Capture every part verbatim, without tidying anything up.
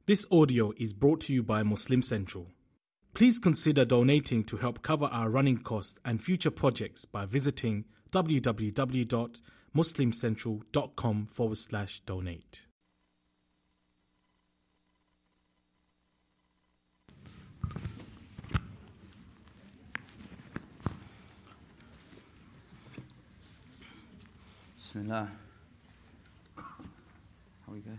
This audio is brought to you by Muslim Central. Please consider donating to help cover our running costs and future projects by visiting www.muslimcentral.com forward slash donate. Bismillah. Are we good?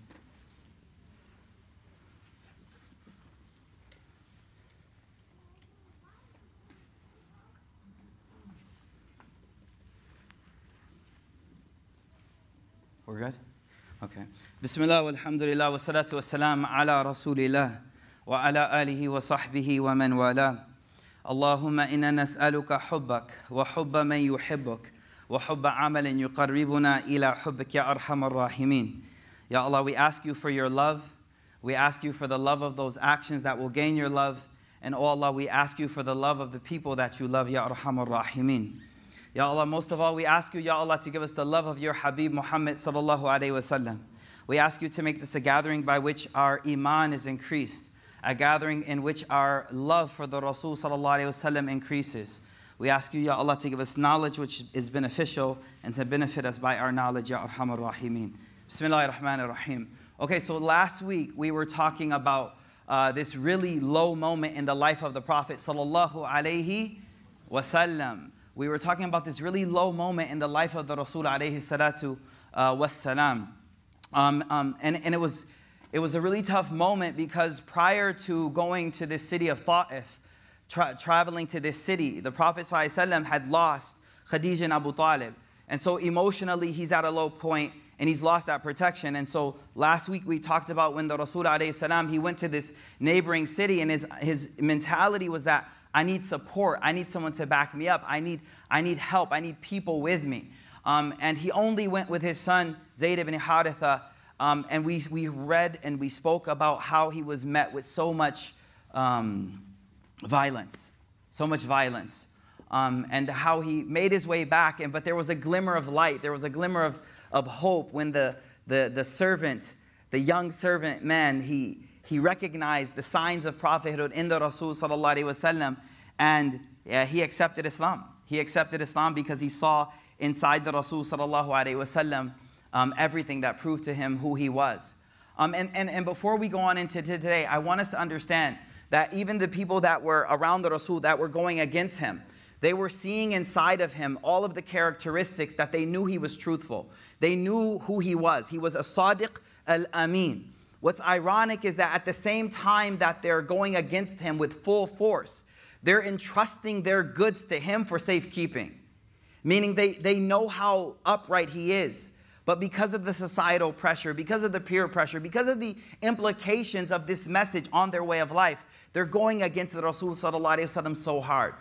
We're good? Okay. Bismillah walhamdulillah wa salatu wa salam ala rasulillah wa ala alihi wa sahbihi wa man wala. Allahumma inna nas'aluka hubbak wa hubba man yuhibbuk wa hubba amalin yuqarribuna ila hubbik ya arhamar rahimin. Ya Allah, we ask you for your love. We ask you for the love of those actions that will gain your love. And oh Allah, we ask you for the love of the people that you love, ya arhamar rahimin. Ya Allah, most of all, we ask you, Ya Allah, to give us the love of your Habib Muhammad sallallahu alayhi wa sallam. We ask you to make this a gathering by which our iman is increased, a gathering in which our love for the Rasul sallallahu alayhi wa sallam increases. We ask you, Ya Allah, to give us knowledge which is beneficial and to benefit us by our knowledge, Ya Arhamar Rahimin. Bismillahir Rahmanir Rahim. Okay, so last week we were talking about uh, this really low moment in the life of the Prophet sallallahu alayhi wa sallam. We were talking about this really low moment in the life of the Rasul alayhi salatu uh, wassalam. Um, um, and, and it was it was a really tough moment because prior to going to this city of Ta'if, tra traveling to this city, the Prophet sallallahu alayhi wa sallam had lost Khadija and Abu Talib. And so emotionally he's at a low point and he's lost that protection. And so last week we talked about when the Rasul alayhi salam, he went to this neighboring city and his, his mentality was that I need support. I need someone to back me up. I need, I need help. I need people with me. Um, and he only went with his son, Zayd ibn Haritha. Um, and we, we read and we spoke about how he was met with so much um, violence. So much violence. Um, and how he made his way back. And, but there was a glimmer of light. There was a glimmer of, of hope when the, the, the servant, the young servant man, he... He recognized the signs of prophethood in the Rasul sallallahu alaihi wasallam, and yeah, he accepted Islam. He accepted Islam because he saw inside the Rasul sallallahu alaihi wasallam um, everything that proved to him who he was. Um, and, and, and before we go on into today, I want us to understand that even the people that were around the Rasul that were going against him, they were seeing inside of him all of the characteristics that they knew he was truthful. They knew who he was. He was a Sadiq al-Amin. What's ironic is that at the same time that they're going against him with full force, they're entrusting their goods to him for safekeeping. Meaning they, they know how upright he is. But because of the societal pressure, because of the peer pressure, because of the implications of this message on their way of life, they're going against the Rasul sallallahu alaihi wasallam so hard.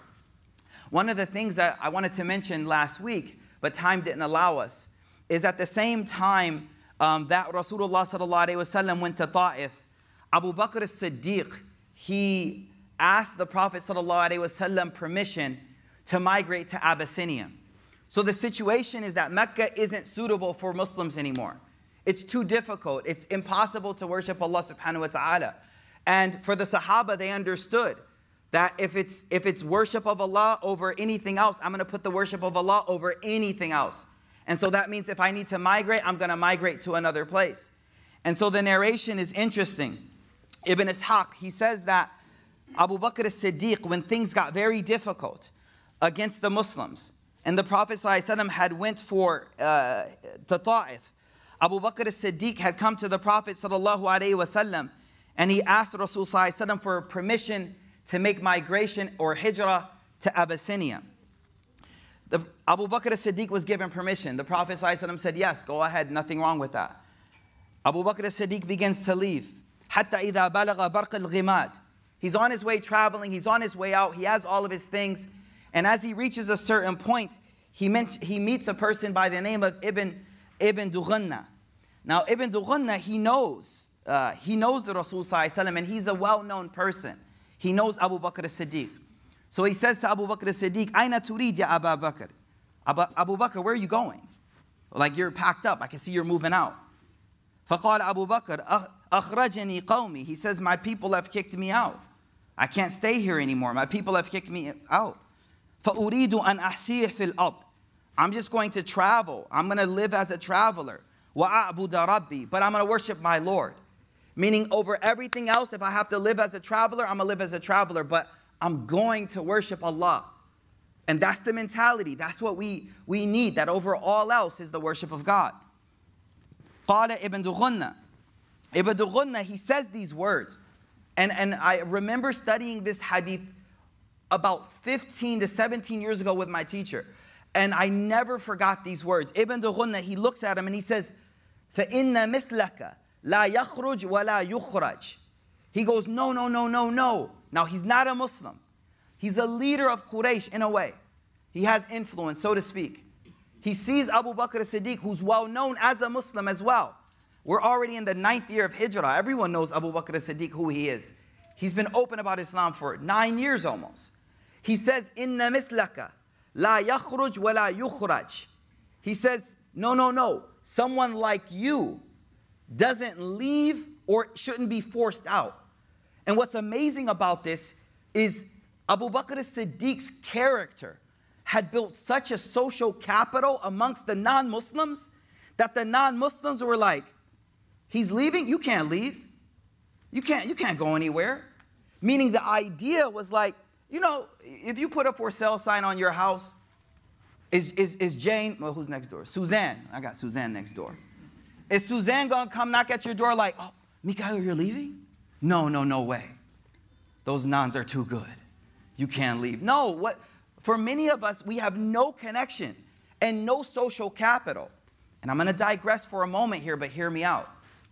One of the things that I wanted to mention last week, but time didn't allow us, is at the same time Um, that Rasulullah sallallahu alaihi wasallam went to Ta'if, Abu Bakr as-Siddiq, he asked the Prophet sallallahu alaihi wasallam permission to migrate to Abyssinia. So the situation is that Mecca isn't suitable for Muslims anymore. It's too difficult. It's impossible to worship Allah subhanahu wa ta'ala. And for the Sahaba, they understood that if it's, if it's worship of Allah over anything else, I'm going to put the worship of Allah over anything else. And so that means if I need to migrate, I'm going to migrate to another place. And so the narration is interesting. Ibn Ishaq, he says that Abu Bakr as-Siddiq, when things got very difficult against the Muslims, and the Prophet ﷺ had went for uh, to Ta'if, Abu Bakr as-Siddiq had come to the Prophet ﷺ, and he asked Rasul ﷺ for permission to make migration or hijrah to Abyssinia. The, Abu Bakr as-Siddiq was given permission. The Prophet ﷺ said, yes, go ahead, nothing wrong with that. Abu Bakr as-Siddiq begins to leave. حَتَّى إِذَا بَلَغَ بَرْقِ الْغِمَادِ. He's on his way traveling, he's on his way out, he has all of his things. And as he reaches a certain point, he, meant, he meets a person by the name of Ibn, Ibn Dughunna. Now, Ibn Dughunna, he knows, uh, he knows the Rasul ﷺ, and he's a well-known person. He knows Abu Bakr as-Siddiq. So he says to Abu Bakr as-Siddiq, Aina turid ya Abu Bakr? Abu Bakr, where are you going? Like you're packed up. I can see you're moving out. فقال أبو بكر أخرجني قومي. He says, my people have kicked me out. I can't stay here anymore. My people have kicked me out. فأريد أن أحسيح في الأرض. I'm just going to travel. I'm going to live as a traveler. وأعبد ربي. But I'm going to worship my Lord. Meaning over everything else, if I have to live as a traveler, I'm going to live as a traveler. But I'm going to worship Allah. And that's the mentality. That's what we, we need. That over all else is the worship of God. قال Ibn Dughunna. Ibn Dughunna, he says these words. And, and I remember studying this hadith about fifteen to seventeen years ago with my teacher. And I never forgot these words. Ibn Dughunna, he looks at him and he says, فَإِنَّ مِثْلَكَ لَا يَخْرُجْ وَلَا يُخْرَجْ. He goes, no, no, no, no, no. Now, he's not a Muslim. He's a leader of Quraysh in a way. He has influence, so to speak. He sees Abu Bakr as-Siddiq, who's well known as a Muslim as well. We're already in the ninth year of Hijrah. Everyone knows Abu Bakr as-Siddiq, who he is. He's been open about Islam for nine years almost. He says, Inna mithlaka la yakhruj wa la yukhraj. He says, no, no, no. Someone like you doesn't leave or shouldn't be forced out. And what's amazing about this is Abu Bakr as-Siddiq's character had built such a social capital amongst the non-Muslims that the non-Muslims were like, he's leaving? You can't leave. You can't, you can't go anywhere. Meaning the idea was like, you know, if you put a for sale sign on your house, is, is, is Jane, well, who's next door? Suzanne. I got Suzanne next door. Is Suzanne going to come knock at your door like, oh, Mikhail, you're leaving? No, no, no way. Those nuns are too good. You can't leave. No, what? For many of us, we have no connection and no social capital. And I'm going to digress for a moment here, but hear me out.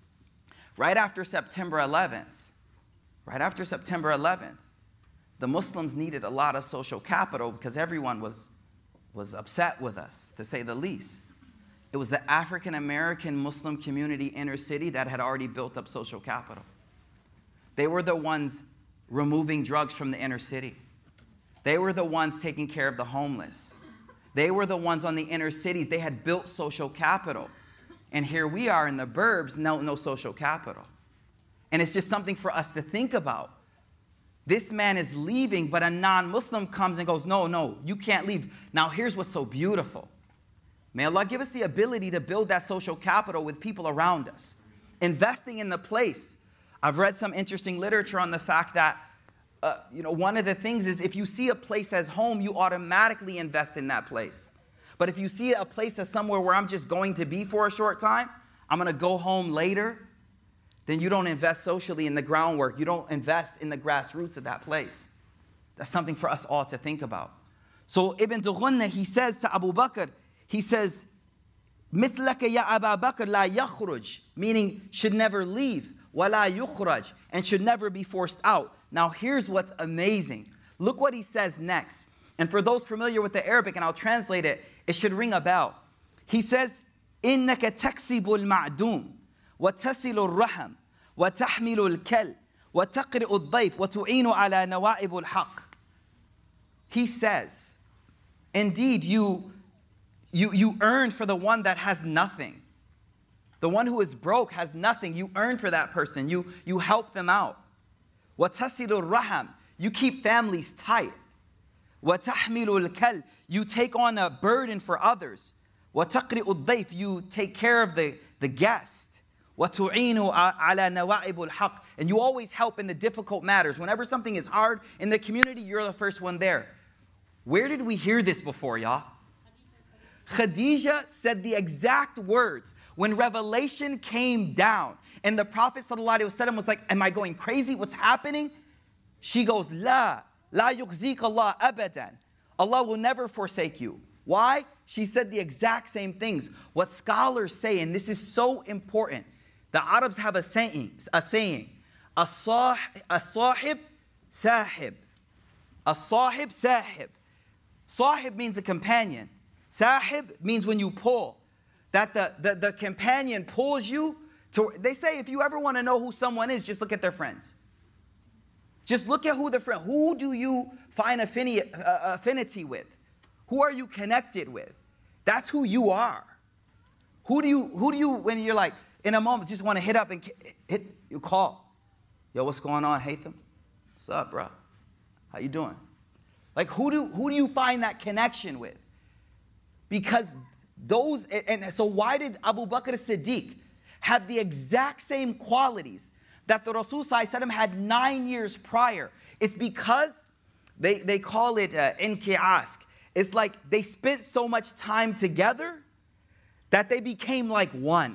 Right after September eleventh, right after September eleventh, the Muslims needed a lot of social capital because everyone was, was upset with us, to say the least. It was the African-American Muslim community inner city that had already built up social capital. They were the ones removing drugs from the inner city. They were the ones taking care of the homeless. They were the ones on the inner cities. They had built social capital. And here we are in the burbs, no, no social capital. And it's just something for us to think about. This man is leaving, but a non-Muslim comes and goes, no, no, you can't leave. Now here's what's so beautiful. May Allah give us the ability to build that social capital with people around us. Investing in the place. I've read some interesting literature on the fact that Uh, you know, one of the things is if you see a place as home, you automatically invest in that place. But if you see a place as somewhere where I'm just going to be for a short time, I'm going to go home later, then you don't invest socially in the groundwork. You don't invest in the grassroots of that place. That's something for us all to think about. So Ibn Dughunna, he says to Abu Bakr, he says, مِثْلَكَ يَا أَبَا بَكْرَ لَا يَخْرُجْ, meaning should never leave, وَلَا يُخْرَجْ, and should never be forced out. Now here's what's amazing. Look what he says next. And for those familiar with the Arabic, and I'll translate it, it should ring a bell. He says, إِنَّكَ تَكْسِبُ الْمَعْدُومِ وَتَسِلُ الرَّحَمِ وَتَحْمِلُ الْكَلْ وَتَقْرِئُ الضَّيْفِ وَتُعِينُ عَلَى نَوَائِبُ الْحَقِّ. He says, indeed, you, you, you earn for the one that has nothing. The one who is broke has nothing. You earn for that person. You, you help them out. وَتَسِلُ الرَّحَمِ, you keep families tight. وَتَحْمِلُ الْكَلْ, you take on a burden for others. وَتَقْرِئُ الضَّيْفِ, you take care of the, the guest. وَتُعِينُ عَلَى نَوَائِبُ الْحَقِّ, and you always help in the difficult matters. Whenever something is hard in the community, you're the first one there. Where did we hear this before, y'all? Khadija said the exact words when revelation came down. And the Prophet ﷺ was like, am I going crazy? What's happening? She goes, La, la yukhzik Allah abadan. Allah will never forsake you. Why? She said the exact same things. What scholars say, and this is so important, the Arabs have a saying, a saying, a sahib sahib. A sahib sahib. Sahib means a companion. Sahib means when you pull. That the, the, the companion pulls you. To, they say if you ever want to know who someone is, just look at their friends. Just look at who the friend. Who do you find affinity, uh, affinity with? Who are you connected with? That's who you are. Who do you, who do you, when you're like, in a moment just want to hit up and hit, you call. Yo, what's going on, Haytham? What's up, bro? How you doing? Like, who do, who do you find that connection with? Because those, and so why did Abu Bakr as-Siddiq have the exact same qualities that the Rasul Sallallahu Alaihi Wasallam had nine years prior? It's because they, they call it uh, inki'as. It's like they spent so much time together that they became like one.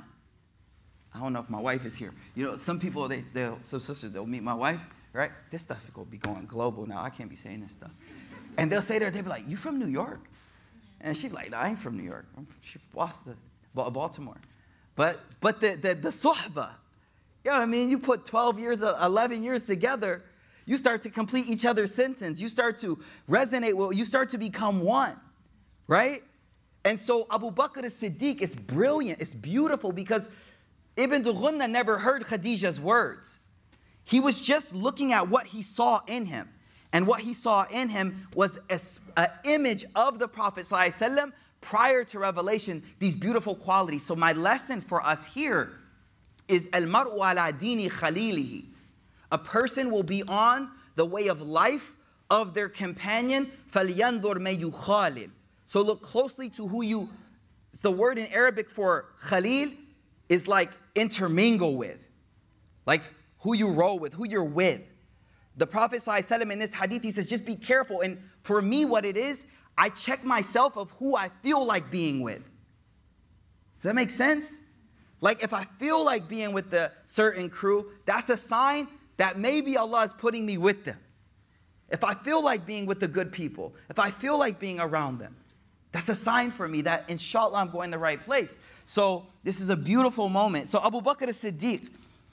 I don't know if my wife is here. You know, some people, they, they'll, some sisters, they'll meet my wife, right? This stuff will be going global now. I can't be saying this stuff. And they'll say to her, they'll be like, you from New York? And she's like, no, I ain't from New York. I'm from Boston, Baltimore. But but the, the, the suhbah, you know what I mean? You put twelve years, eleven years together, you start to complete each other's sentence. You start to resonate with, you start to become one, right? And so Abu Bakr as-Siddiq is brilliant. It's beautiful because Ibn Dughunna never heard Khadija's words. He was just looking at what he saw in him. And what he saw in him was an image of the Prophet ﷺ prior to revelation, these beautiful qualities. So my lesson for us here is al-mar'u ala dini khalilihi. A person will be on the way of life of their companion. فَلْيَنْظُرْ مَن يُخَالِلْ. So look closely to who you, the word in Arabic for khalil is like intermingle with. Like who you roll with, who you're with. The Prophet ﷺ in this hadith, he says, just be careful. And for me, what it is, I check myself of who I feel like being with. Does that make sense? Like if I feel like being with the certain crew, that's a sign that maybe Allah is putting me with them. If I feel like being with the good people, if I feel like being around them, that's a sign for me that inshallah I'm going the right place. So this is a beautiful moment. So Abu Bakr as-Siddiq,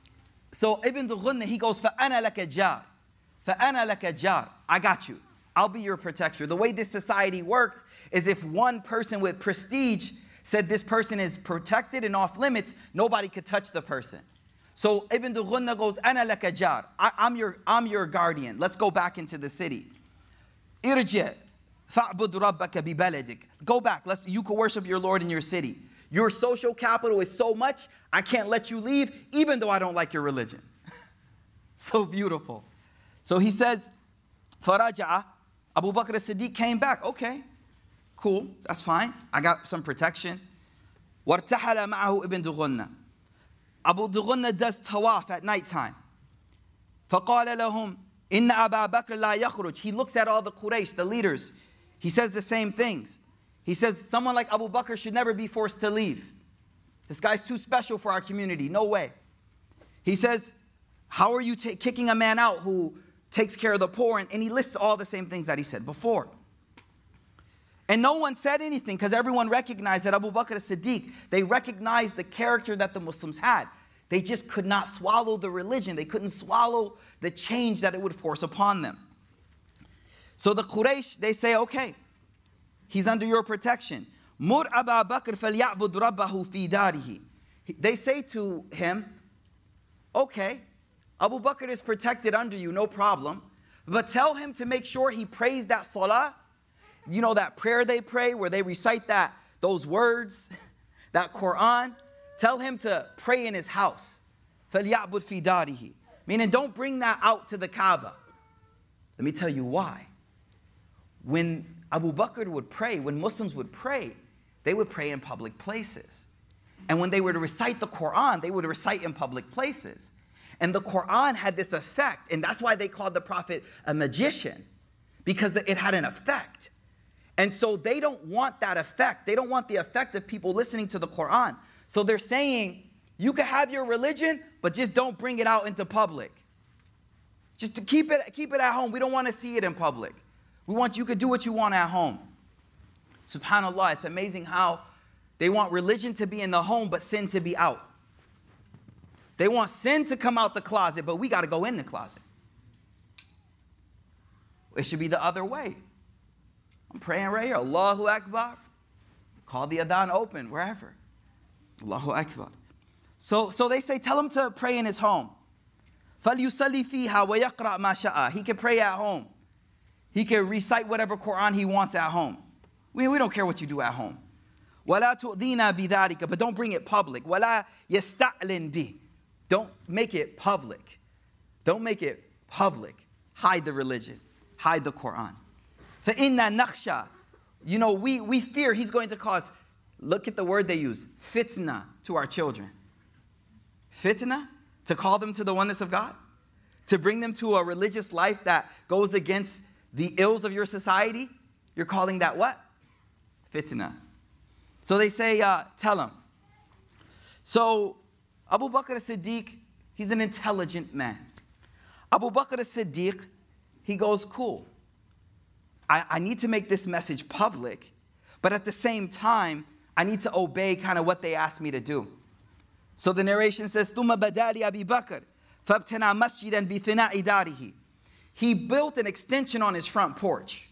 so Ibn Dughunna, he goes, فَأَنَا لَكَ جَارٍ فَأَنَا لَكَ جَارٍ. I got you. I'll be your protector. The way this society worked is if one person with prestige said this person is protected and off limits, nobody could touch the person. So Ibn Dughunna goes, أَنَا لَكَ جَارٍ. I'm your, I'm your guardian. Let's go back into the city. إِرْجِعْ فَعْبُدْ رَبَّكَ بِبَلَدِكَ. Go back. Let's, you can worship your Lord in your city. Your social capital is so much, I can't let you leave, even though I don't like your religion. So beautiful. So he says, فَرَجَعَ. Abu Bakr as-Siddiq came back. Okay, cool, that's fine. I got some protection. وَارْتَحَلَ مَعَهُ Ibn Dughunna. Abu Dughunna does tawaf at nighttime. فَقَالَ لَهُمْ إِنَّ أَبَا بَكْرَ لَا يَخْرُجْ. He looks at all the Quraysh, the leaders. He says the same things. He says, someone like Abu Bakr should never be forced to leave. This guy's too special for our community. No way. He says, how are you t- kicking a man out who takes care of the poor? And, and he lists all the same things that he said before. And no one said anything because everyone recognized that Abu Bakr as-Siddiq, they recognized the character that the Muslims had. They just could not swallow the religion. They couldn't swallow the change that it would force upon them. So the Quraysh, they say, okay, he's under your protection. Mur Aba Bakr falya'bud rabbahu fi darihi. They say to him, okay, Abu Bakr is protected under you, no problem. But tell him to make sure he prays that salah. You know that prayer they pray where they recite that, those words, that Quran. Tell him to pray in his house. فَلْيَعْبُدْ فِي دَارِهِ. Meaning don't bring that out to the Kaaba. Let me tell you why. When Abu Bakr would pray, when Muslims would pray, they would pray in public places. And when they were to recite the Quran, they would recite in public places. And the Quran had this effect, and that's why they called the Prophet a magician, because it had an effect. And so they don't want that effect. They don't want the effect of people listening to the Quran. So they're saying, you can have your religion, but just don't bring it out into public. Just to keep it, keep it at home. We don't want to see it in public. We want you to do what you want at home. SubhanAllah, it's amazing how they want religion to be in the home, but sin to be out. They want sin to come out the closet, but we got to go in the closet. It should be the other way. I'm praying right here. Allahu Akbar. Call the adhan open, wherever. Allahu Akbar. So, so they say, tell him to pray in his home. فَلْيُسَلِّ فِيهَا وَيَقْرَأْ مَا شَاءَ. He can pray at home. He can recite whatever Quran he wants at home. We, we don't care what you do at home. وَلَا تُؤْذِينَا بِذَلِكَ. But don't bring it public. وَلَا يَسْتَعْلِنْ بِهِ. Don't make it public. Don't make it public. Hide the religion. Hide the Quran. فَإِنَّا نَخْشَى. You know, we, we fear he's going to cause, look at the word they use, fitna to our children. Fitna? To call them to the oneness of God? To bring them to a religious life that goes against the ills of your society? You're calling that what? Fitna. So they say, uh, tell him. So Abu Bakr as-Siddiq, he's an intelligent man. Abu Bakr as-Siddiq, he goes, cool. I, I need to make this message public, but at the same time, I need to obey kind of what they asked me to do. So the narration says, ثُمَّ بَدَى لِأَبِي بَكْرٍ فَابْتَنَى مَسْجِدًا بِثِنَاءِ دَارِهِ. He built an extension on his front porch.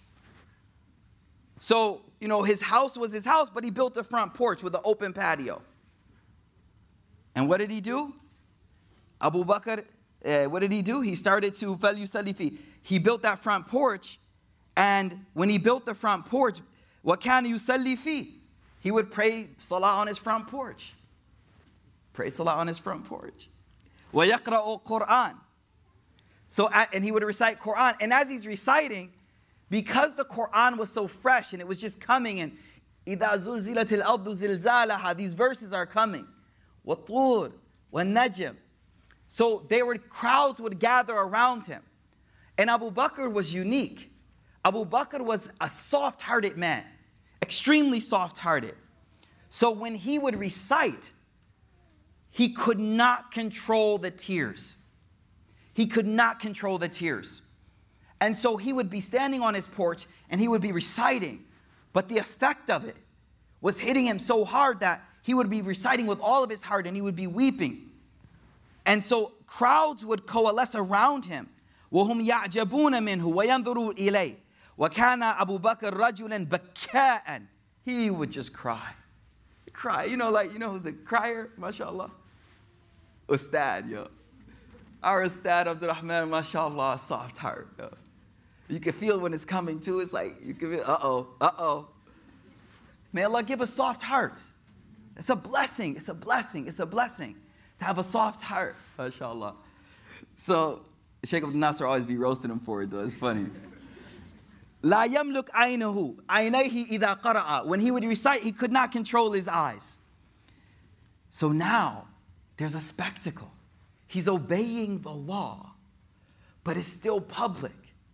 So, you know, his house was his house, but he built a front porch with an open patio. And what did he do? Abu Bakr, uh, what did he do? He started to فَلْيُسَلِّ فِيهِ. He built that front porch, and when he built the front porch, وَكَانَ يُسَلِّ فِيهِ. He would pray salah on his front porch. Pray salah on his front porch. وَيَقْرَأُ Qur'an. So, and he would recite Quran. And as he's reciting, because the Quran was so fresh and it was just coming, and إِذَا زُلْزِلَتِ الْأَرْضُ زِلْزَالَهَا, these verses are coming. وَالطُّورِ وَالنَّجْمِ. So they were, crowds would gather around him. And Abu Bakr was unique. Abu Bakr was a soft-hearted man. Extremely soft-hearted. So when he would recite, he could not control the tears. He could not control the tears. And so he would be standing on his porch and he would be reciting. But the effect of it was hitting him so hard that he would be reciting with all of his heart and he would be weeping. And so crowds would coalesce around him. وَهُمْ يَعْجَبُونَ مِنْهُ وَيَنْظُرُوا إِلَيْهِ وَكَانَ أَبُو بَكْرَ رَجُلًا بَكَاءً. He would just cry. Cry. You know, like, you know who's a crier? MashaAllah. Ustad, yo. Our Ustad Abdurrahman, mashallah, soft heart. Yo. You can feel when it's coming too. It's like, you can feel, uh-oh, uh-oh. May Allah give us soft hearts. It's a blessing. It's a blessing. It's a blessing to have a soft heart, mashallah. So, Shaykh Abdul Nasser always be roasting him for it, though. It's funny. لا يملك عينه عينيه إذا قرأ. When he would recite, he could not control his eyes. So now, there's a spectacle. He's obeying the law, but it's still public.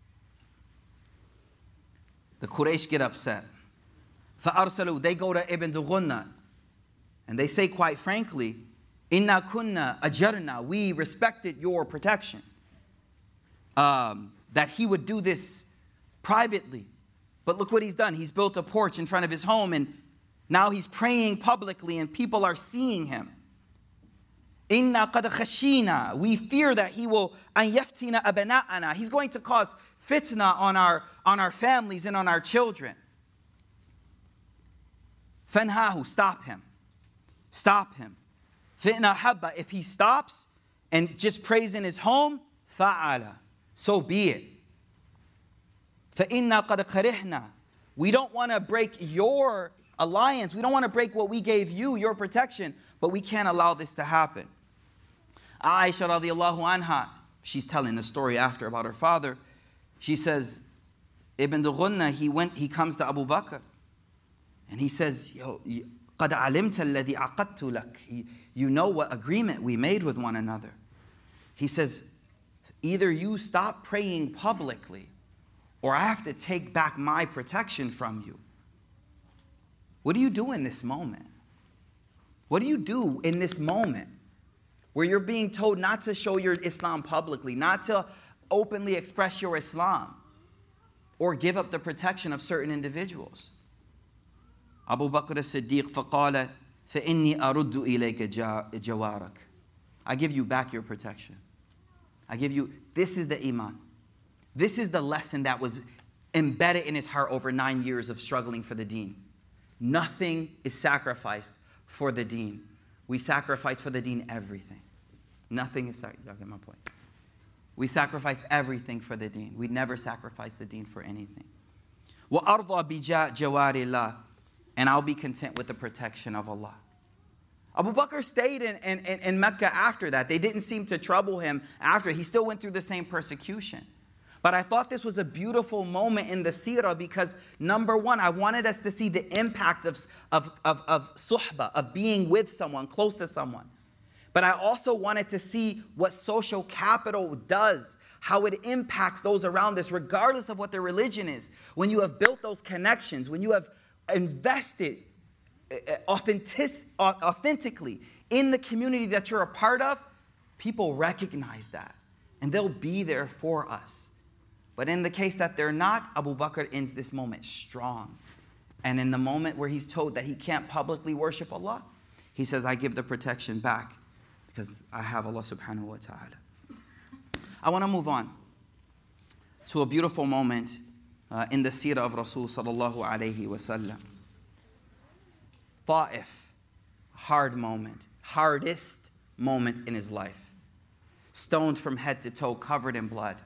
The Quraysh get upset. فَأَرْسَلُوا. They go to Ibn Dughunna, and they say quite frankly, إِنَّا كُنَّا أَجَرْنَا. We respected your protection. Um, that he would do this privately. But look what he's done. He's built a porch in front of his home, and now he's praying publicly, and people are seeing him. Inna qad khashina. We fear that he will an yaftina abana'ana. He's going to cause fitna on our on our families and on our children. Fanhahu, stop him. Stop him. Fitna habba. If he stops and just prays in his home, fa'ala. So be it. فَإِنَّا قَدْ كَرِهْنَا. We don't want to break your alliance. We don't want to break what we gave you, your protection, but we can't allow this to happen. Aisha radiallahu anha, she's telling the story after about her father. She says, Ibn Dughunna, he went, he comes to Abu Bakr, and he says, Yo, قَدْ عَلِمْتَ الَّذِي عَقَدْتُ لَكَ. You know what agreement we made with one another. He says, either you stop praying publicly, or I have to take back my protection from you. What do you do in this moment? What do you do in this moment where you're being told not to show your Islam publicly, not to openly express your Islam, or give up the protection of certain individuals? Abu Bakr as-Siddiq فَقَالَ فَإِنِّي أَرُدُّ إِلَيْكَ جَوَارَكَ. I give you back your protection. I give you, this is the iman. This is the lesson that was embedded in his heart over nine years of struggling for the deen. Nothing is sacrificed for the deen. We sacrifice for the deen everything. Nothing is, sorry, y'all get my point. We sacrifice everything for the deen. We never sacrifice the deen for anything. وَأَرْضَى بِجَوَارِ اللَّهِ. and I'll be content with the protection of Allah. Abu Bakr stayed in, in, in Mecca after that. They didn't seem to trouble him after. He still went through the same persecution. But I thought this was a beautiful moment in the seerah because, number one, I wanted us to see the impact of, of, of, of suhbah, of being with someone, close to someone. But I also wanted to see what social capital does, how it impacts those around us, regardless of what their religion is. When you have built those connections, when you have invested authentic, authentically in the community that you're a part of, people recognize that. And they'll be there for us. But in the case that they're not, Abu Bakr ends this moment strong. And in the moment where he's told that he can't publicly worship Allah, he says, I give the protection back because I have Allah subhanahu wa ta'ala. I want to move on to a beautiful moment uh, in the seerah of Rasul sallallahu alayhi wa sallam. Ta'if, hard moment, hardest moment in his life. Stoned from head to toe, covered in blood.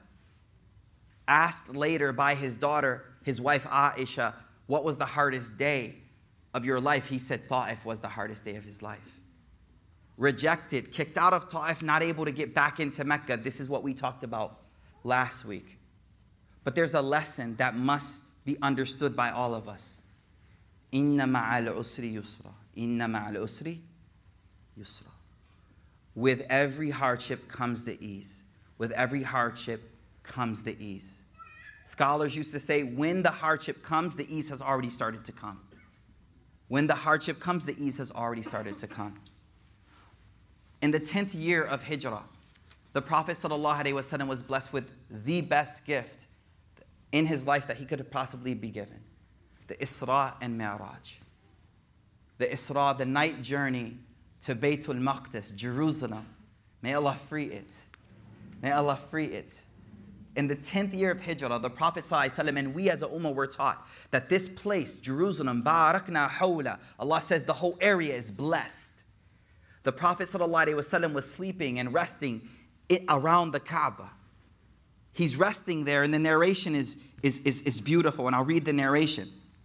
Asked later by his daughter, his wife Aisha, what was the hardest day of your life? He said Ta'if was the hardest day of his life. Rejected, kicked out of Ta'if, not able to get back into Mecca. This is what we talked about last week. But there's a lesson that must be understood by all of us. Inna ma'al usri yusra. Inna ma'al usri yusra. With every hardship comes the ease. With every hardship comes the ease. Scholars used to say, when the hardship comes, the ease has already started to come. When the hardship comes, the ease has already started to come. In the tenth year of Hijrah, the Prophet ﷺ was blessed with the best gift in his life that he could have possibly be given. The Isra and Mi'raj. The Isra, the night journey to Baytul Maqdis, Jerusalem. May Allah free it. May Allah free it. In the tenth year of Hijrah, the Prophet ﷺ and we as a ummah were taught that this place, Jerusalem, Barakna hawla, Allah says the whole area is blessed. The Prophet ﷺ was sleeping and resting it around the Kaaba. He's resting there, and the narration is, is, is, is beautiful, and I'll read the narration.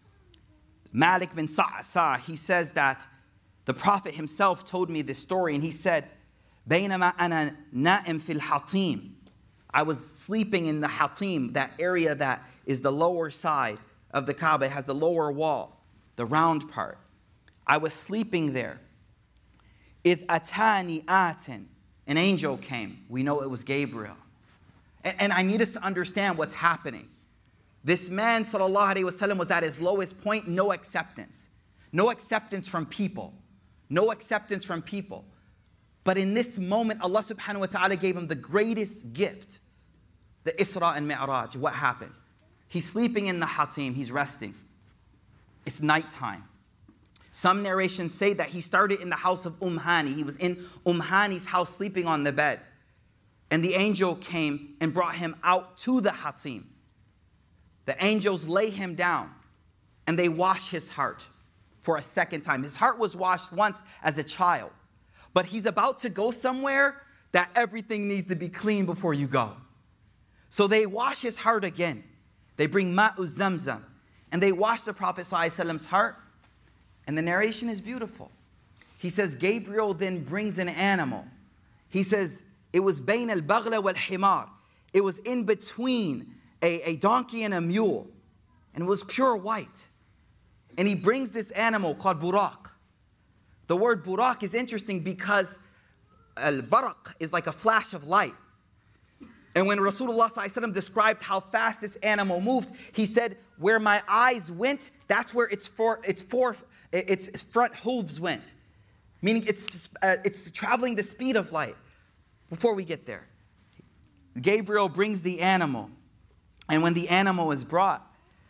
Malik bin Sa'sa, he says that the Prophet himself told me this story, and he said, بَيْنَمَا أَنَا نَائِمْ فِي الْحَطِيمِ. I was sleeping in the Hatim, that area that is the lower side of the Kaaba. It has the lower wall, the round part. I was sleeping there. إِذْ أَتَانِي آتٍ. An angel came. We know it was Gabriel. And, and I need us to understand what's happening. This man, sallallahu alaihi wasallam, was at his lowest point, no acceptance. No acceptance from people. No acceptance from people. But in this moment, Allah subhanahu wa ta'ala gave him the greatest gift. The Isra and Mi'raj. What happened? He's sleeping in the Hatim. He's resting. It's nighttime. Some narrations say that he started in the house of Umm Hani. He was in Umm Hani's house sleeping on the bed. And the angel came and brought him out to the Hatim. The angels lay him down and they wash his heart for a second time. His heart was washed once as a child. But he's about to go somewhere that everything needs to be clean before you go. So they wash his heart again. They bring Ma'u Zamzam. And they wash the Prophet ﷺ's heart. And the narration is beautiful. He says, Gabriel then brings an animal. He says, it was Bain al-Baghla wal-Himar. It was in between a, a donkey and a mule. And it was pure white. And he brings this animal called Buraq. The word Buraq is interesting because al-Baraq is like a flash of light. And when Rasulullah ﷺ described how fast this animal moved, he said, where my eyes went, that's where its, for, its, for, its front hooves went. Meaning it's, uh, it's traveling the speed of light. Before we get there, Gabriel brings the animal. And when the animal is brought,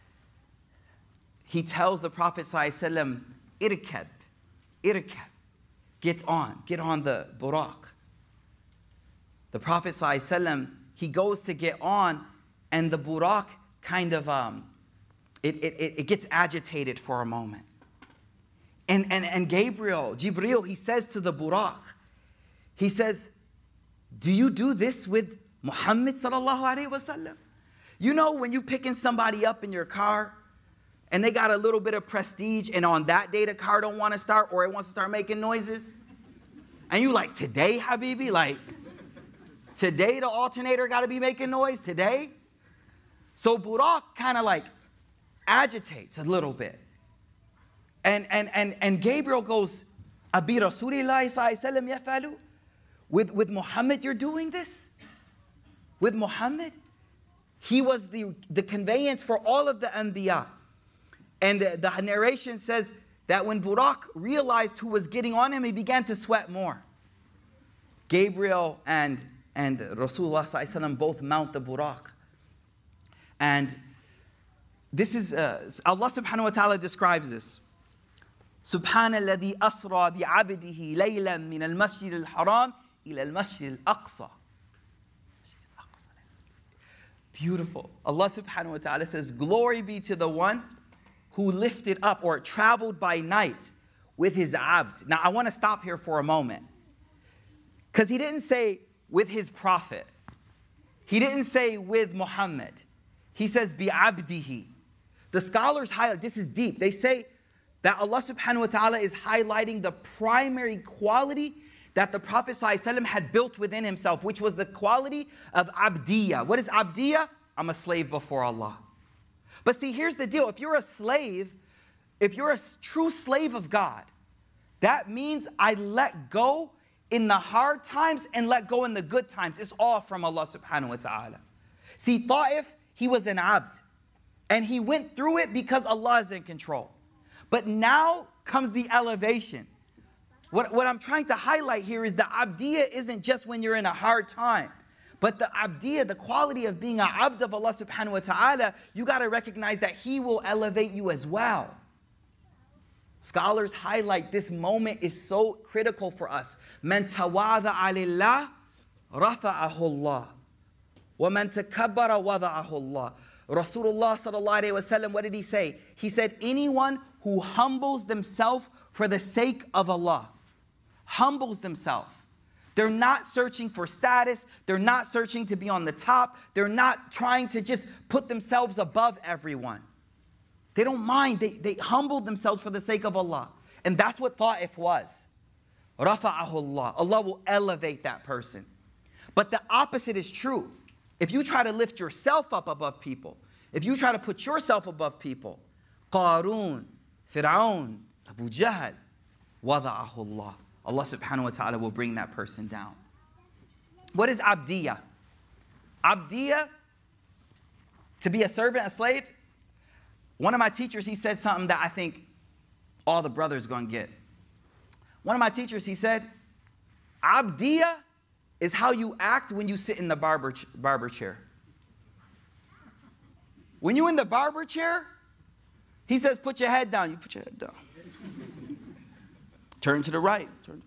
he tells the Prophet ﷺ, Irkad, Irkad, get on, get on the Buraq. The Prophet ﷺ, he goes to get on, and the Buraq kind of, um, it, it, it gets agitated for a moment. And, and, and Gabriel, Jibreel, he says to the Buraq, he says, do you do this with Muhammad sallallahu alaihi wasallam? You know when you're picking somebody up in your car, and they got a little bit of prestige, and on that day the car don't want to start, or it wants to start making noises. And you like, today, Habibi? Like, today the alternator got to be making noise? Today? So Buraq kind of like agitates a little bit. And, and, and, and Gabriel goes, Abi Rasulillahi sallallahu alayhi wa sallam yafalu? With, with Muhammad you're doing this? With Muhammad? He was the, the conveyance for all of the Anbiya. And the, the narration says that when Buraq realized who was getting on him, he began to sweat more. Gabriel and, and Rasulullah sallallahu alayhi wa sallam both mount the Buraq. And this is, uh, Allah subhanahu wa ta'ala describes this. Subhanalladhi asra bi'abdihi laylan min al-masjid al-haram ila al-masjid al-aqsa. Beautiful. Allah subhanahu wa ta'ala says, glory be to the one who lifted up or traveled by night with his abd. Now I want to stop here for a moment. Because he didn't say with his prophet. He didn't say with Muhammad. He says bi'abdihi. The scholars highlight, this is deep. They say that Allah subhanahu wa ta'ala is highlighting the primary quality that the Prophet ﷺ had built within himself, which was the quality of abdiyah. What is abdiyah? I'm a slave before Allah. But see, here's the deal. If you're a slave, if you're a true slave of God, that means I let go in the hard times and let go in the good times. It's all from Allah subhanahu wa ta'ala. See, Ta'if, he was an abd. And he went through it because Allah is in control. But now comes the elevation. What, what I'm trying to highlight here is the abdiyah isn't just when you're in a hard time. But the abdiyah, the quality of being an abd of Allah subhanahu wa ta'ala, you got to recognize that He will elevate you as well. Scholars highlight this moment is so critical for us. Man tawadha'a lillah, rafa'ahu Allah. Wa man takabbara wada'ahu Allah. Rasulullah sallallahu alayhi wa sallam, what did he say? He said, anyone who humbles themselves for the sake of Allah, humbles themselves. They're not searching for status. They're not searching to be on the top. They're not trying to just put themselves above everyone. They don't mind. They, they humbled themselves for the sake of Allah. And that's what Ta'if was. Rafa'ahu Allah. Allah will elevate that person. But the opposite is true. If you try to lift yourself up above people, if you try to put yourself above people, Qarun, Fir'aun, Abu Jahl, wada'ahu Allah. Allah subhanahu wa ta'ala will bring that person down. What is abdiyah? Abdiyah, to be a servant, a slave. One of my teachers, he said something that I think all the brothers gonna get. One of my teachers, he said, abdiyah is how you act when you sit in the barber, ch- barber chair. When you're in the barber chair, he says, put your head down. You put your head down. Turn to the right. Turn,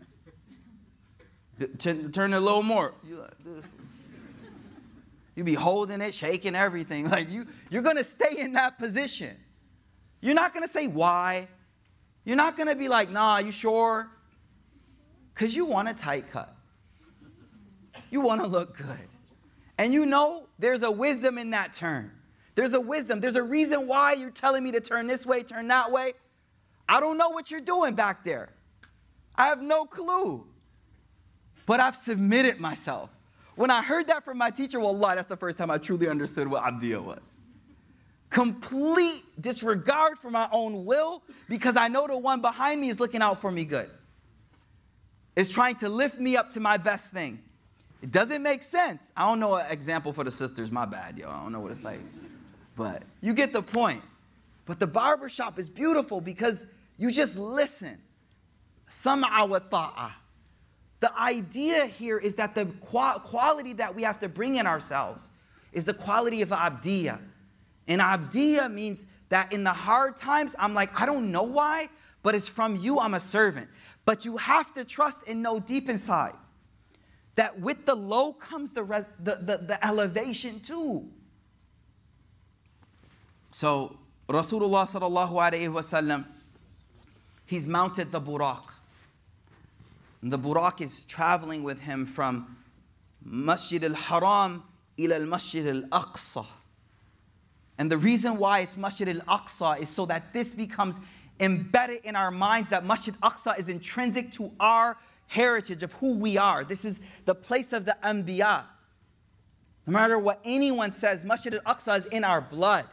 to, turn, turn a little more. You, like, you be holding it, shaking everything. Like you, you're going to stay in that position. You're not going to say why. You're not going to be like, nah, you sure? Because you want a tight cut. You want to look good. And you know there's a wisdom in that turn. There's a wisdom. There's a reason why you're telling me to turn this way, turn that way. I don't know what you're doing back there. I have no clue. But I've submitted myself. When I heard that from my teacher, wallah, that's the first time I truly understood what abdiyah was. Complete disregard for my own will because I know the one behind me is looking out for me good. Is trying to lift me up to my best thing. It doesn't make sense. I don't know an example for the sisters. My bad, yo. I don't know what it's like. But you get the point. But the barbershop is beautiful because you just listen. Sam'a wa ta'a. The idea here is that the quality that we have to bring in ourselves is the quality of abdiyah. And abdiyah means that in the hard times, I'm like, I don't know why, but it's from you, I'm a servant. But you have to trust and know deep inside that with the low comes the, res- the, the, the elevation too. So Rasulullah sallallahu alayhi wa sallam, he's mounted the Buraq. And the Buraq is traveling with him from Masjid al-Haram ila al-Masjid al-Aqsa. And the reason why it's Masjid al-Aqsa is so that this becomes embedded in our minds, that Masjid al-Aqsa is intrinsic to our heritage of who we are. This is the place of the Anbiya. No matter what anyone says, Masjid al-Aqsa is in our blood.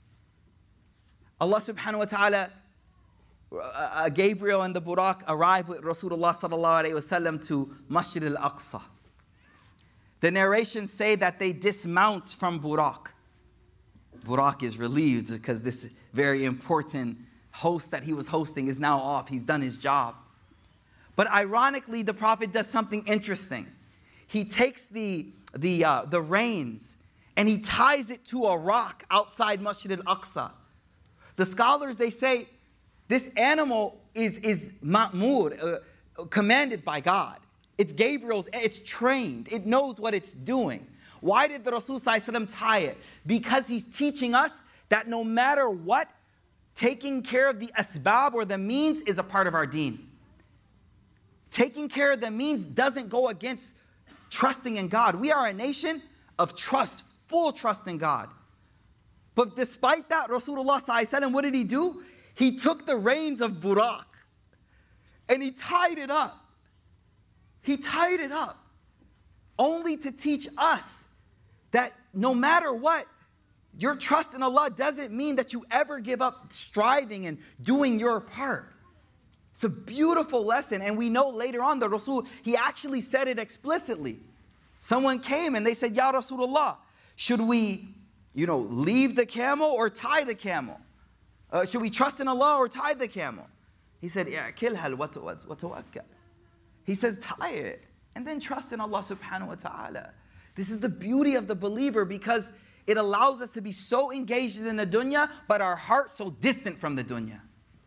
Allah subhanahu wa ta'ala, uh, Gabriel and the Buraq arrived with Rasulullah sallallahu alayhi wa sallam to Masjid al-Aqsa. The narrations say that they dismount from Buraq. Buraq is relieved because this very important host that he was hosting is now off. He's done his job. But ironically, the Prophet does something interesting. He takes the, the, uh, the reins and he ties it to a rock outside Masjid al-Aqsa. The scholars, they say, this animal is, is ma'mur, uh, commanded by God. It's Gabriel's, it's trained. It knows what it's doing. Why did the Rasul sallallahu alaihi wasallam tie it? Because he's teaching us that no matter what, taking care of the asbab or the means is a part of our deen. Taking care of the means doesn't go against trusting in God. We are a nation of trust, full trust in God. But despite that, Rasulullah sallallahu alaihi wasallam, what did he do? He took the reins of Buraq and he tied it up. He tied it up only to teach us that no matter what, your trust in Allah doesn't mean that you ever give up striving and doing your part. It's a beautiful lesson, and we know later on the Rasul, he actually said it explicitly. Someone came and they said, Ya Rasulullah, should we, you know, leave the camel or tie the camel? Uh, should we trust in Allah or tie the camel? He said, "I'kilha wa tawakkal." He says, tie it and then trust in Allah subhanahu wa ta'ala. This is the beauty of the believer, because it allows us to be so engaged in the dunya, but our heart so distant from the dunya.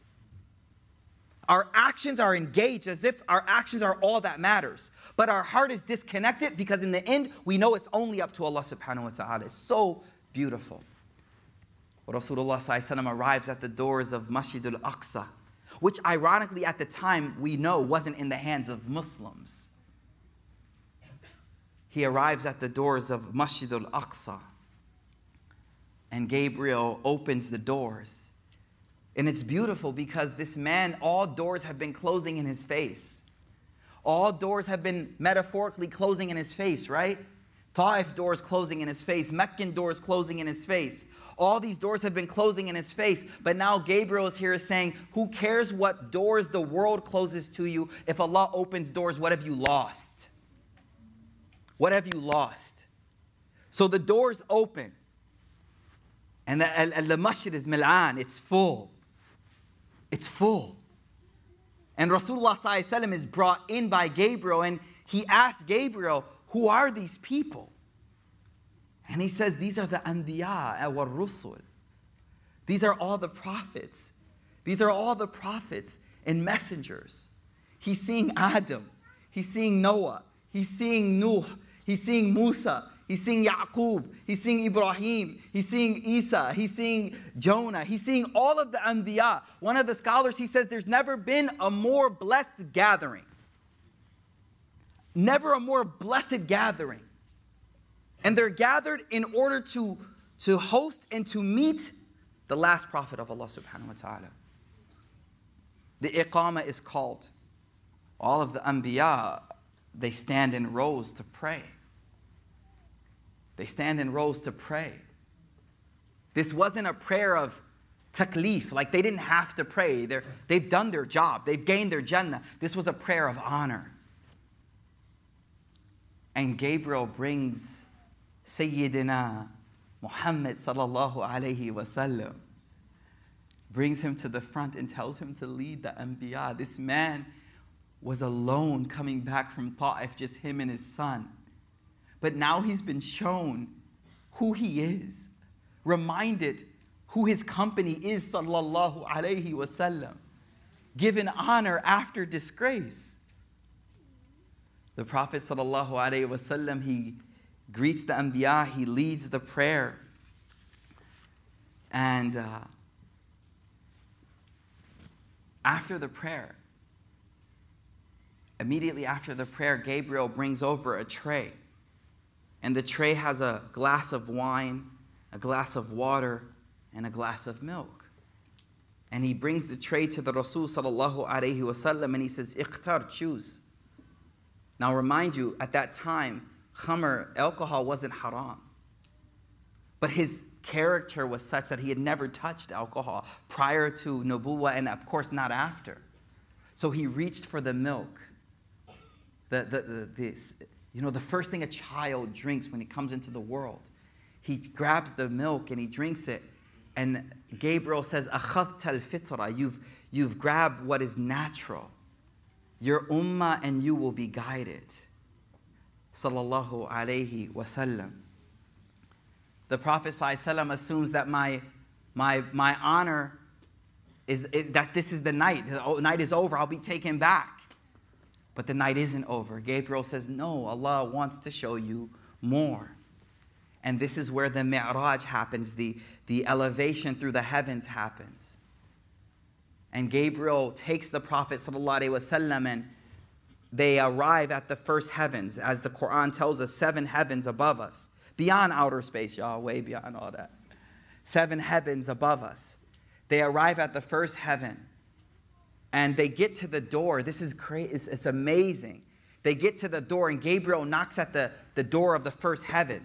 Our actions are engaged as if our actions are all that matters. But our heart is disconnected because in the end, we know it's only up to Allah subhanahu wa ta'ala. It's so beautiful. Rasulullah sallallahu alaihi wasallam arrives at the doors of Masjid al-Aqsa, which ironically at the time we know wasn't in the hands of Muslims. He arrives at the doors of Masjid al-Aqsa, and Gabriel opens the doors. And it's beautiful because this man, all doors have been closing in his face. All doors have been metaphorically closing in his face, right? Ta'if doors closing in his face, Meccan doors closing in his face. All these doors have been closing in his face, but now Gabriel is here saying, who cares what doors the world closes to you? If Allah opens doors, what have you lost? What have you lost? So the doors open, and the, the masjid is mil'an, it's full. It's full. And Rasulullah sallallahu alaihi wasallam is brought in by Gabriel, and he asks Gabriel, who are these people? And he says, these are the Anbiya wa Rusul. These are all the prophets. These are all the prophets and messengers. He's seeing Adam. He's seeing Noah. He's seeing Nuh. He's seeing Musa. He's seeing Yaqub. He's seeing Ibrahim. He's seeing Isa. He's seeing Jonah. He's seeing all of the Anbiya. One of the scholars, he says, there's never been a more blessed gathering. Never a more blessed gathering. And they're gathered in order to, to host and to meet the last prophet of Allah subhanahu wa ta'ala. The iqamah is called. All of the Anbiya, they stand in rows to pray. They stand in rows to pray. This wasn't a prayer of taklif, like they didn't have to pray. They're, they've done their job. They've gained their Jannah. This was a prayer of honor. And Gabriel brings Sayyidina Muhammad sallallahu alayhi wasallam, brings him to the front and tells him to lead the Anbiya. This man was alone coming back from Ta'if, just him and his son. But now he's been shown who he is, reminded who his company is, sallallahu alayhi wasallam, given honor after disgrace. The Prophet sallallahu alayhi wasallam, he greets the Anbiya, he leads the prayer. And uh, after the prayer, immediately after the prayer, Gabriel brings over a tray. And the tray has a glass of wine a glass of water, and a glass of milk. And he brings the tray to the Rasul sallallahu alayhi wasallam and he says, Iqtar, choose. Now remind you, at that time, khamr, alcohol wasn't haram. But his character was such that he had never touched alcohol prior to nubuwwah and of course not after. So he reached for the milk. The, the, the, the, you know, the first thing a child drinks when he comes into the world. He grabs the milk and he drinks it. And Gabriel says, أَخَذْتَ الْفِطْرَةَ, you've, you've grabbed what is natural. Your ummah and you will be guided. Sallallahu alayhi wasallam. The Prophet ﷺ assumes that my, my, my honor is, is that this is the night. The night is over. I'll be taken back. But the night isn't over. Gabriel says, no, Allah wants to show you more. And this is where the mi'raj happens, the, the elevation through the heavens happens. And Gabriel takes the Prophet ﷺ and they arrive at the first heavens, as the Quran tells us, seven heavens above us. Beyond outer space, y'all, way beyond all that. Seven heavens above us. They arrive at the first heaven. And they get to the door. This is crazy. It's, it's amazing. They get to the door and Gabriel knocks at the, the door of the first heaven.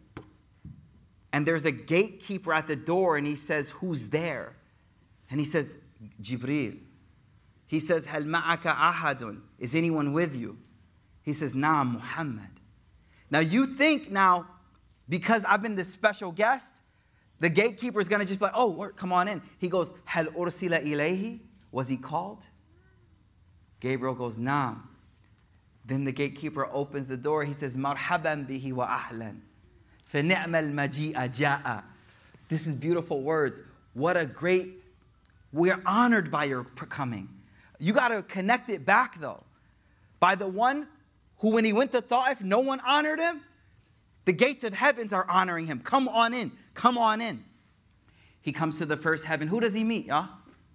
And there's a gatekeeper at the door and he says, who's there? And he says, Jibreel. He says, Hal ma'aka ahadun? Is anyone with you? He says, Nah, Muhammad. Now you think now, because I've been this special guest, the gatekeeper is going to just be like, oh, come on in. He goes, Hal ursila ilayhi? Was he called? Gabriel goes, Naam. Then the gatekeeper opens the door. He says, Marhaban bihi wa ahlan. فَنِعْمَ الْمَجِيءَ جَاءَ. This is beautiful words. What a great, we're honored by your coming. You got to connect it back though. By the one who when he went to Ta'if, no one honored him. The gates of heavens are honoring him. Come on in. Come on in. He comes to the first heaven. Who does he meet? Yeah?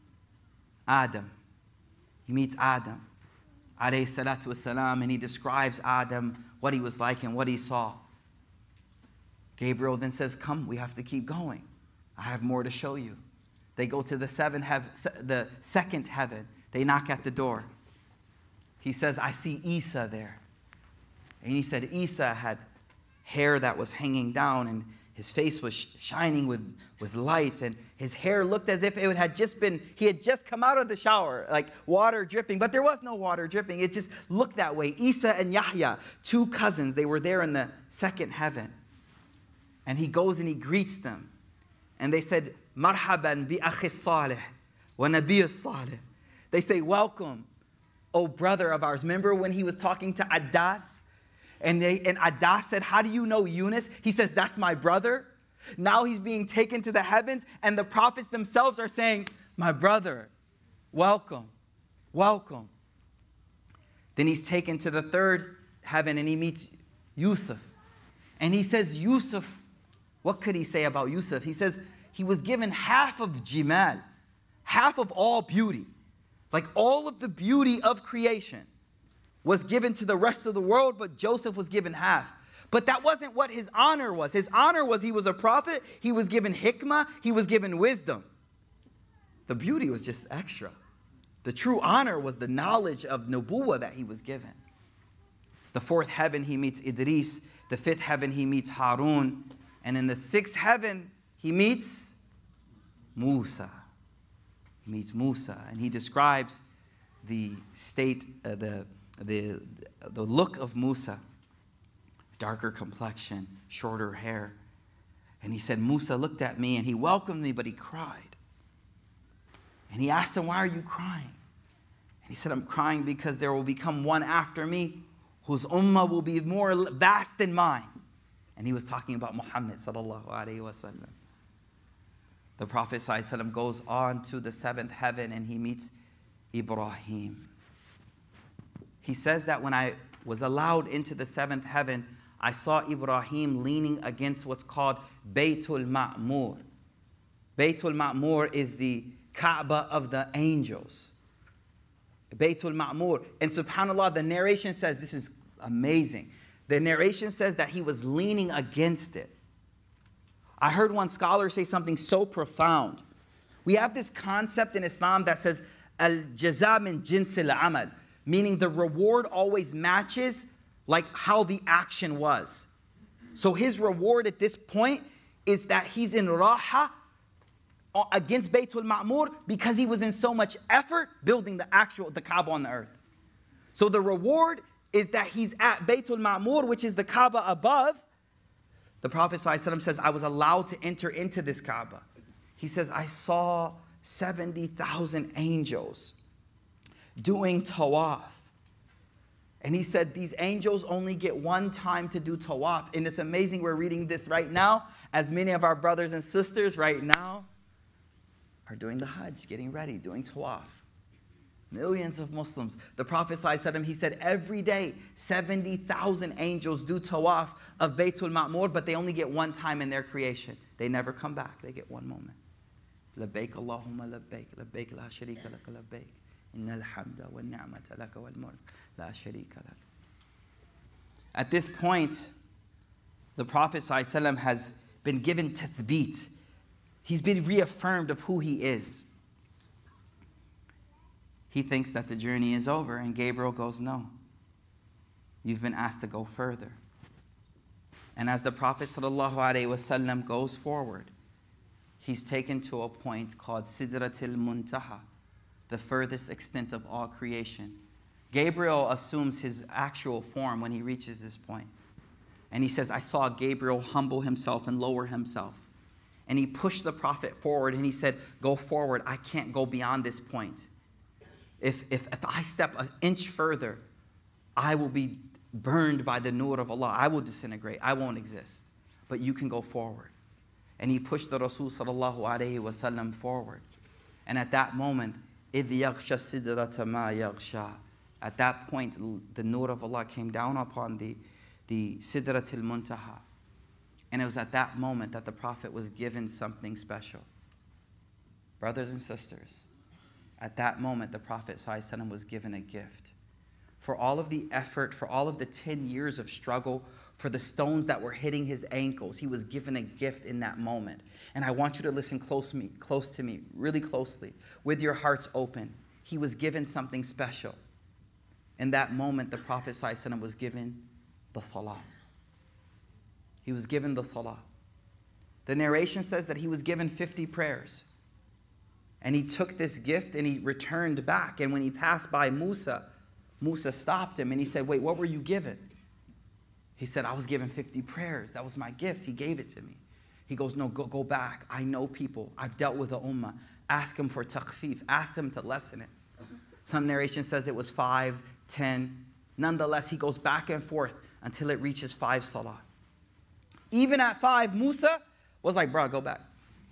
Adam. He meets Adam. Alayhi salatu wasalam. And he describes Adam, what he was like and what he saw. Gabriel then says, come, we have to keep going. I have more to show you. They go to the, seven heaven, the second heaven. They knock at the door. He says, I see Isa there. And he said Isa had hair that was hanging down and his face was shining with, with light. And his hair looked as if it had just been, he had just come out of the shower, like water dripping. But there was no water dripping. It just looked that way. Isa and Yahya, two cousins, they were there in the second heaven. And he goes and he greets them. And they said, Marhaban bi akhi salih wa nabiy salih. They say, welcome, O brother of ours. Remember when he was talking to Adas? And, they, and Adas said, how do you know Yunus? He says, that's my brother. Now he's being taken to the heavens. And the prophets themselves are saying, my brother, welcome, welcome. Then he's taken to the third heaven and he meets Yusuf. And he says, Yusuf, what could he say about Yusuf? He says he was given half of Jimal, half of all beauty. Like all of the beauty of creation was given to the rest of the world, but Joseph was given half. But that wasn't what his honor was. His honor was he was a prophet, he was given hikmah, he was given wisdom. The beauty was just extra. The true honor was the knowledge of nubuwwah that he was given. The fourth heaven he meets Idris, the fifth heaven he meets Harun, and in the sixth heaven he meets Musa. He meets Musa, and he describes the state, uh, the, the, the look of Musa. Darker complexion, shorter hair. And he said, Musa looked at me and he welcomed me, but he cried. And he asked him, why are you crying? And he said, I'm crying because there will become one after me whose ummah will be more vast than mine. And he was talking about Muhammad sallallahu alayhi wa sallam. The Prophet sallallahu alayhi wa sallam goes on to the seventh heaven and he meets Ibrahim. He says that when I was allowed into the seventh heaven, I saw Ibrahim leaning against what's called Baytul Ma'mur. Baytul Ma'mur is the Kaaba of the angels. Baytul Ma'mur. And subhanAllah, the narration says, this is amazing. The narration says that he was leaning against it. I heard one scholar say something so profound. We have this concept in Islam that says, al-jaza min jins al-amal, meaning the reward always matches like how the action was. So his reward at this point is that he's in raha against Baytul Ma'mur because he was in so much effort building the actual, the Kaaba on the earth. So the reward is that he's at Baytul Ma'mur, which is the Kaaba above. The Prophet ﷺ says, I was allowed to enter into this Kaaba. He says, I saw seventy thousand angels doing tawaf. And he said, these angels only get one time to do tawaf. And it's amazing we're reading this right now, as many of our brothers and sisters right now are doing the Hajj, getting ready, doing tawaf. Millions of Muslims. The Prophet ﷺ, he said, every day, seventy thousand angels do tawaf of Baytul Ma'mur, but they only get one time in their creation. They never come back. They get one moment. Labbaik Allahumma labbaik, labbaik la sharika laka labbaik. Innal hamda wa ni'mata laka wal mulk la sharika lak. At this point, the Prophet ﷺ has been given tathbeet. He's been reaffirmed of who he is. He thinks that the journey is over, and Gabriel goes, no. You've been asked to go further. And as the Prophet ﷺ goes forward, he's taken to a point called Sidratil Muntaha, the furthest extent of all creation. Gabriel assumes his actual form when he reaches this point. And he says, I saw Gabriel humble himself and lower himself. And he pushed the Prophet forward and he said, go forward, I can't go beyond this point. If, if, if I step an inch further, I will be burned by the nur of Allah. I will disintegrate. I won't exist. But you can go forward. And he pushed the Rasul sallallahu alayhi wa sallam forward. And at that moment, إِذْ يَغْشَى السِّدْرَةَ مَا يَغْشَى. At that point, the nur of Allah came down upon the, the Sidratil Muntaha. And it was at that moment that the Prophet was given something special. Brothers and sisters, at that moment, the Prophet ﷺ was given a gift. For all of the effort, for all of the ten years of struggle, for the stones that were hitting his ankles, he was given a gift in that moment. And I want you to listen close to me, close to me, really closely, with your hearts open. He was given something special. In that moment, the Prophet ﷺ was given the salah. He was given the salah. The narration says that he was given fifty prayers. And he took this gift and he returned back. And when he passed by Musa, Musa stopped him and he said, wait, what were you given? He said, I was given fifty prayers. That was my gift. He gave it to me. He goes, no, go, go back. I know people. I've dealt with the ummah. Ask him for takhfif. Ask him to lessen it. Some narration says it was five, ten. Nonetheless, he goes back and forth until it reaches five salah. Even at five, Musa was like, bro, go back.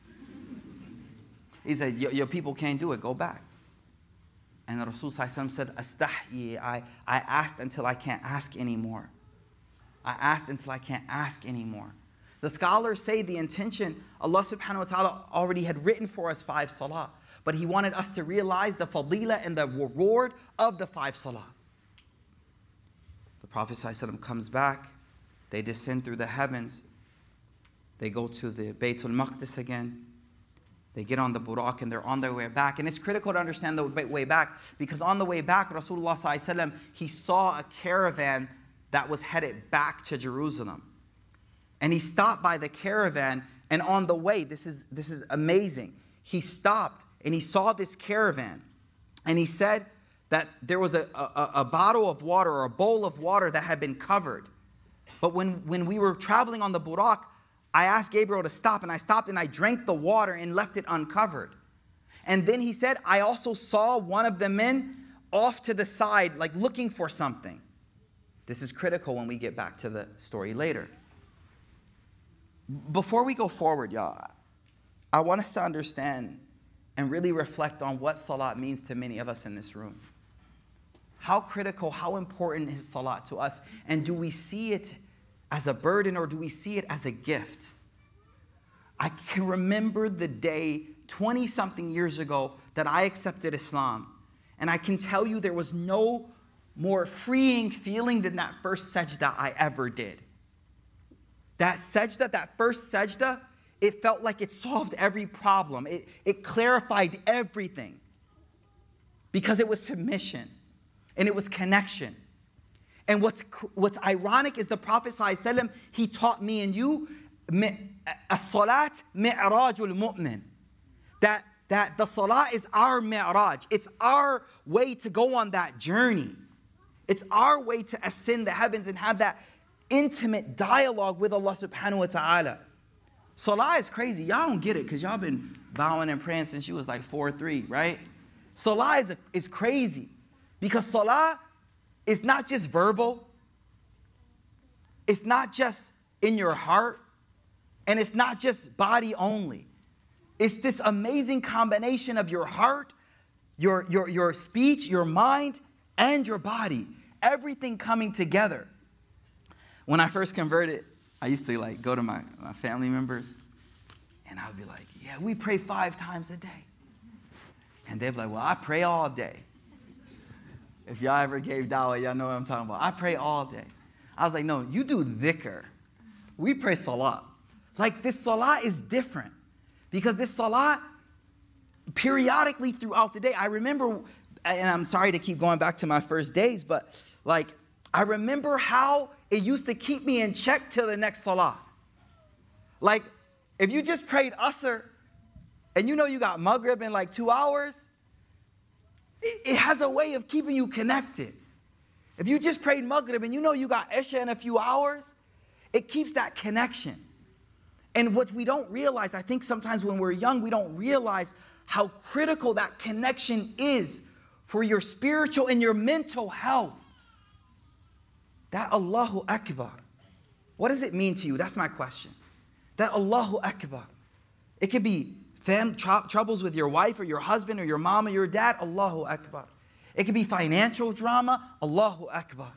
He said, your, your people can't do it, go back. And the Rasul said, Astahyi, I, I asked until I can't ask anymore. I asked until I can't ask anymore. The scholars say the intention, Allah subhanahu wa ta'ala already had written for us five salah, but He wanted us to realize the fadila and the reward of the five salah. The Prophet ﷺ comes back, they descend through the heavens, they go to the Baytul Maqdis again. They get on the Buraq and they're on their way back. And it's critical to understand the way back because on the way back, Rasulullah sallallahu alaihi wasallam, he saw a caravan that was headed back to Jerusalem. And he stopped by the caravan, and on the way, this is, this is amazing. He stopped and he saw this caravan. And he said that there was a, a, a bottle of water or a bowl of water that had been covered. But when, when we were traveling on the Buraq, I asked Gabriel to stop, and I stopped and I drank the water and left it uncovered. And then he said, I also saw one of the men off to the side, like looking for something. This is critical when we get back to the story later. Before we go forward, y'all, I want us to understand and really reflect on what salat means to many of us in this room. How critical, how important is salat to us? And do we see it as a burden or do we see it as a gift? I can remember the day twenty-something years ago that I accepted Islam. And I can tell you there was no more freeing feeling than that first sajda I ever did. That sajda, that first sajda, it felt like it solved every problem. It, it clarified everything. Because it was submission. And it was connection. And what's, what's ironic is the Prophet ﷺ, he taught me and you, as-salat mi'rajul mu'min. That, that the salah is our mi'raj. It's our way to go on that journey. It's our way to ascend the heavens and have that intimate dialogue with Allah subhanahu wa ta'ala. Salah is crazy. Y'all don't get it because y'all been bowing and praying since you was like four or three, right? Salah is, a, is crazy because salah is not just verbal. It's not just in your heart. And it's not just body only. It's this amazing combination of your heart, your, your, your speech, your mind, and your body. Everything coming together. When I first converted, I used to like go to my, my family members and I would be like, yeah, we pray five times a day. And they'd be like, well, I pray all day. If y'all ever gave dawah, y'all know what I'm talking about. I pray all day. I was like, no, you do dhikr. We pray salah. Like this salah is different. Because this salah, periodically throughout the day, I remember, and I'm sorry to keep going back to my first days, but like, I remember how it used to keep me in check till the next salah. Like, if you just prayed Asr, and you know you got Maghrib in like two hours, it, it has a way of keeping you connected. If you just prayed Maghrib and you know you got Isha in a few hours, it keeps that connection. And what we don't realize, I think sometimes when we're young, we don't realize how critical that connection is for your spiritual and your mental health. That Allahu Akbar. What does it mean to you? That's my question. That Allahu Akbar. It could be fam- tr- troubles with your wife or your husband or your mom or your dad. Allahu Akbar. It could be financial drama. Allahu Akbar.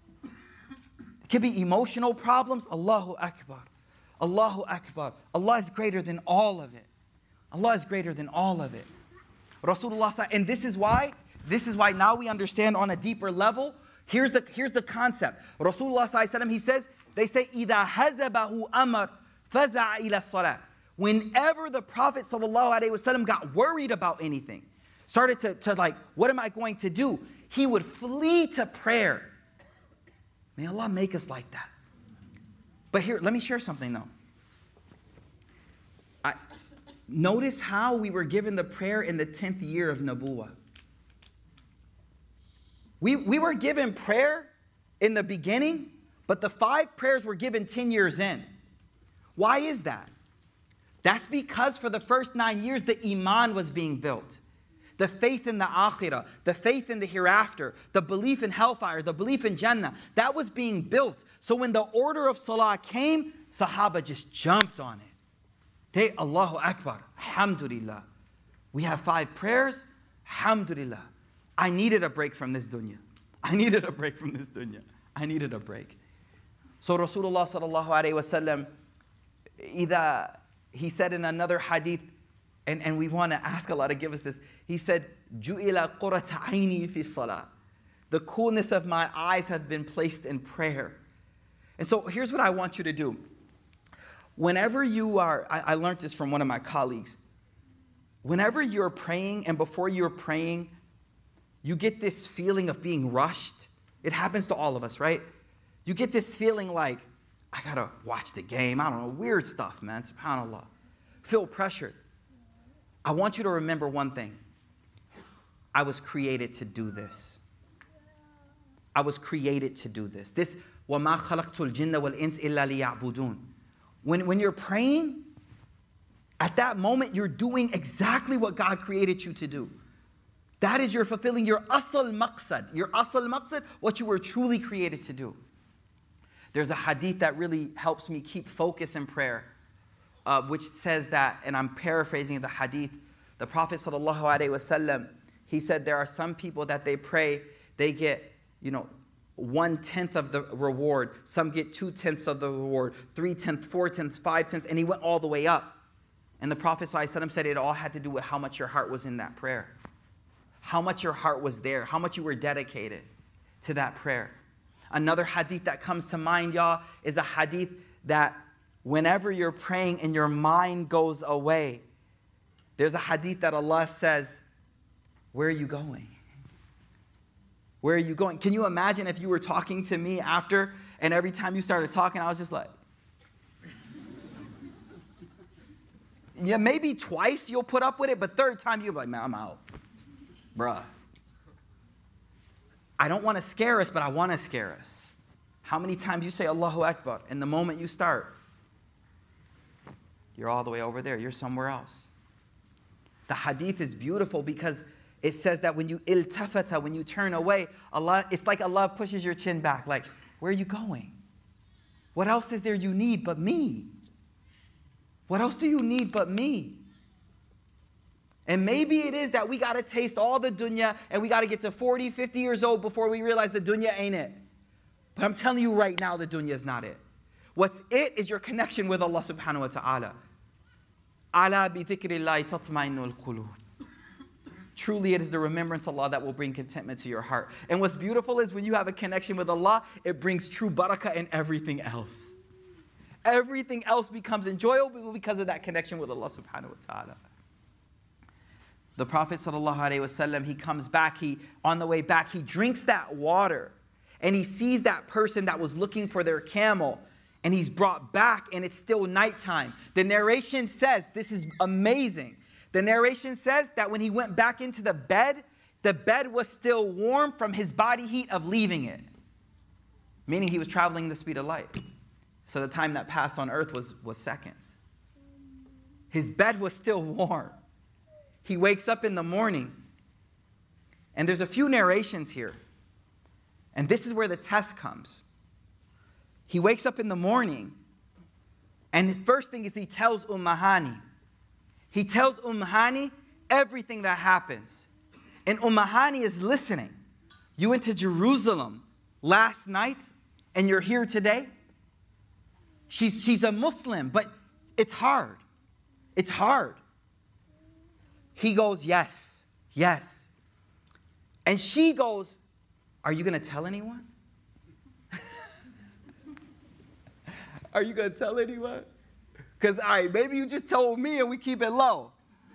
It could be emotional problems. Allahu Akbar. Allahu Akbar. Allah is greater than all of it. Allah is greater than all of it. Rasulullah said, and this is why, this is why now we understand on a deeper level. Here's the, here's the concept. Rasulullah sallallahu he says, they say, إِذَا هَزَبَهُ أَمَرْ فَزَعَ إِلَى الصَّلَاةِ. Whenever the Prophet sallallahu alaihi wasallam got worried about anything, started to, to like, what am I going to do? He would flee to prayer. May Allah make us like that. But here, let me share something though. I, notice how we were given the prayer in the tenth year of Nabuwah. We, we were given prayer in the beginning, but the five prayers were given ten years in. Why is that? That's because for the first nine years, the iman was being built. The faith in the akhirah, the faith in the hereafter, the belief in hellfire, the belief in Jannah, that was being built. So when the order of salah came, Sahaba just jumped on it. They, Allahu Akbar, Alhamdulillah. We have five prayers, Alhamdulillah. I needed a break from this dunya. I needed a break from this dunya. I needed a break. So Rasulullah sallallahu alayhi wa sallam, either, he said in another hadith, And, and we want to ask Allah to give us this. He said, "Ju'ila qurrata aini fi salah." The coolness of my eyes have been placed in prayer. And so here's what I want you to do. Whenever you are, I, I learned this from one of my colleagues. Whenever you're praying and before you're praying, you get this feeling of being rushed. It happens to all of us, right? You get this feeling like, I gotta watch the game. I don't know, weird stuff, man. SubhanAllah. Feel pressured. I want you to remember one thing. I was created to do this. I was created to do this. This, وَمَا خَلَقْتُ الْجِنَّ وَالْإِنسِ إِلَّا لِيَعْبُدُونَ. When, when you're praying, at that moment, you're doing exactly what God created you to do. That is, you're fulfilling your asal maqsad. Your asal maqsad, what you were truly created to do. There's a hadith that really helps me keep focus in prayer. Uh, which says that, and I'm paraphrasing the hadith, the Prophet sallallahu alaihi wasallam, he said there are some people that they pray, they get, you know, one-tenth of the reward. Some get two-tenths of the reward, three-tenths, four-tenths, five-tenths, and he went all the way up. And the Prophet sallallahu alaihi wasallam said it all had to do with how much your heart was in that prayer. How much your heart was there, how much you were dedicated to that prayer. Another hadith that comes to mind, y'all, is a hadith that whenever you're praying and your mind goes away, there's a hadith that Allah says, where are you going? Where are you going? Can you imagine if you were talking to me after, and every time you started talking, I was just like, yeah, maybe twice you'll put up with it, but third time you'll be like, man, I'm out. Bruh. I don't want to scare us, but I want to scare us. How many times you say Allahu Akbar, and the moment you start, you're all the way over there. You're somewhere else. The hadith is beautiful because it says that when you iltafata, when you turn away, Allah, it's like Allah pushes your chin back. Like, where are you going? What else is there you need but me? What else do you need but me? And maybe it is that we got to taste all the dunya and we got to get to forty, fifty years old before we realize the dunya ain't it. But I'm telling you right now, the dunya is not it. What's it is your connection with Allah subhanahu wa ta'ala. Ala bi dhikrillahi tatma'innul qulub. Truly, it is the remembrance of Allah that will bring contentment to your heart. And what's beautiful is when you have a connection with Allah, it brings true barakah in everything else. Everything else becomes enjoyable because of that connection with Allah subhanahu wa ta'ala. The Prophet sallallahu alaihi wasallam, he comes back, he, on the way back, he drinks that water and he sees that person that was looking for their camel and he's brought back and it's still nighttime. The narration says, this is amazing. The narration says that when he went back into the bed, the bed was still warm from his body heat of leaving it. Meaning he was traveling the speed of light. So the time that passed on earth was, was seconds. His bed was still warm. He wakes up in the morning. And there's a few narrations here. And this is where the test comes. He wakes up in the morning. And the first thing is he tells Umm Hani. He tells Umm Hani everything that happens. And Umm Hani is listening. You went to Jerusalem last night and you're here today? She's, she's a Muslim, but it's hard. It's hard. He goes, yes, yes. And she goes, are you going to tell anyone? Are you going to tell anyone? Because, all right, maybe you just told me and we keep it low.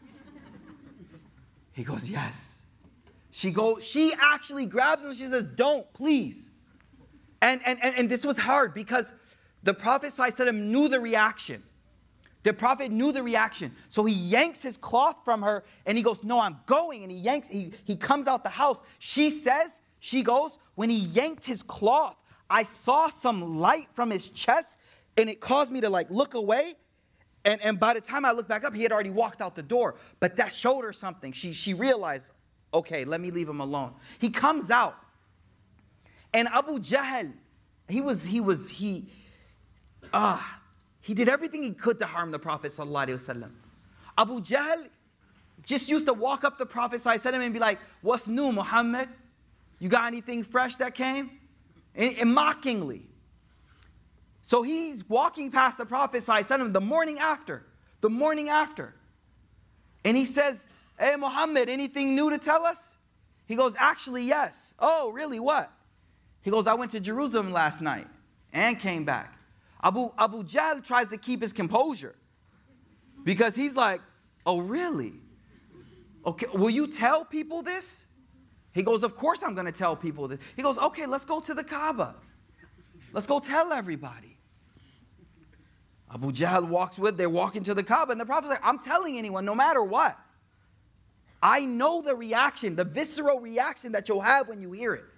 He goes, yes. She goes, she actually grabs him and she says, don't, please. And, and, and, and this was hard because the Prophet ﷺ knew the reaction. The Prophet knew the reaction. So he yanks his cloth from her and he goes, no, I'm going. And he yanks, he, he comes out the house. She says, she goes, when he yanked his cloth, I saw some light from his chest and it caused me to like look away. And, and by the time I looked back up, he had already walked out the door. But that showed her something. She, she realized, okay, let me leave him alone. He comes out. And Abu Jahl, he was, he was, he, ah, he did everything he could to harm the Prophet sallallahu alaihi wasallam. Abu Jahl just used to walk up to the Prophet sallallahu alaihi wasallam and be like, what's new, Muhammad? You got anything fresh that came? And, and mockingly. So he's walking past the Prophet sallallahu alaihi wasallam the morning after, the morning after. And he says, hey, Muhammad, anything new to tell us? He goes, actually, yes. Oh, really, what? He goes, I went to Jerusalem last night and came back. Abu, Abu Jahl tries to keep his composure because he's like, oh, really? Okay, will you tell people this? He goes, of course I'm going to tell people this. He goes, okay, let's go to the Kaaba. Let's go tell everybody. Abu Jahl walks with, they're walking to the Kaaba, and the Prophet's like, I'm telling anyone, no matter what. I know the reaction, the visceral reaction that you'll have when you hear it.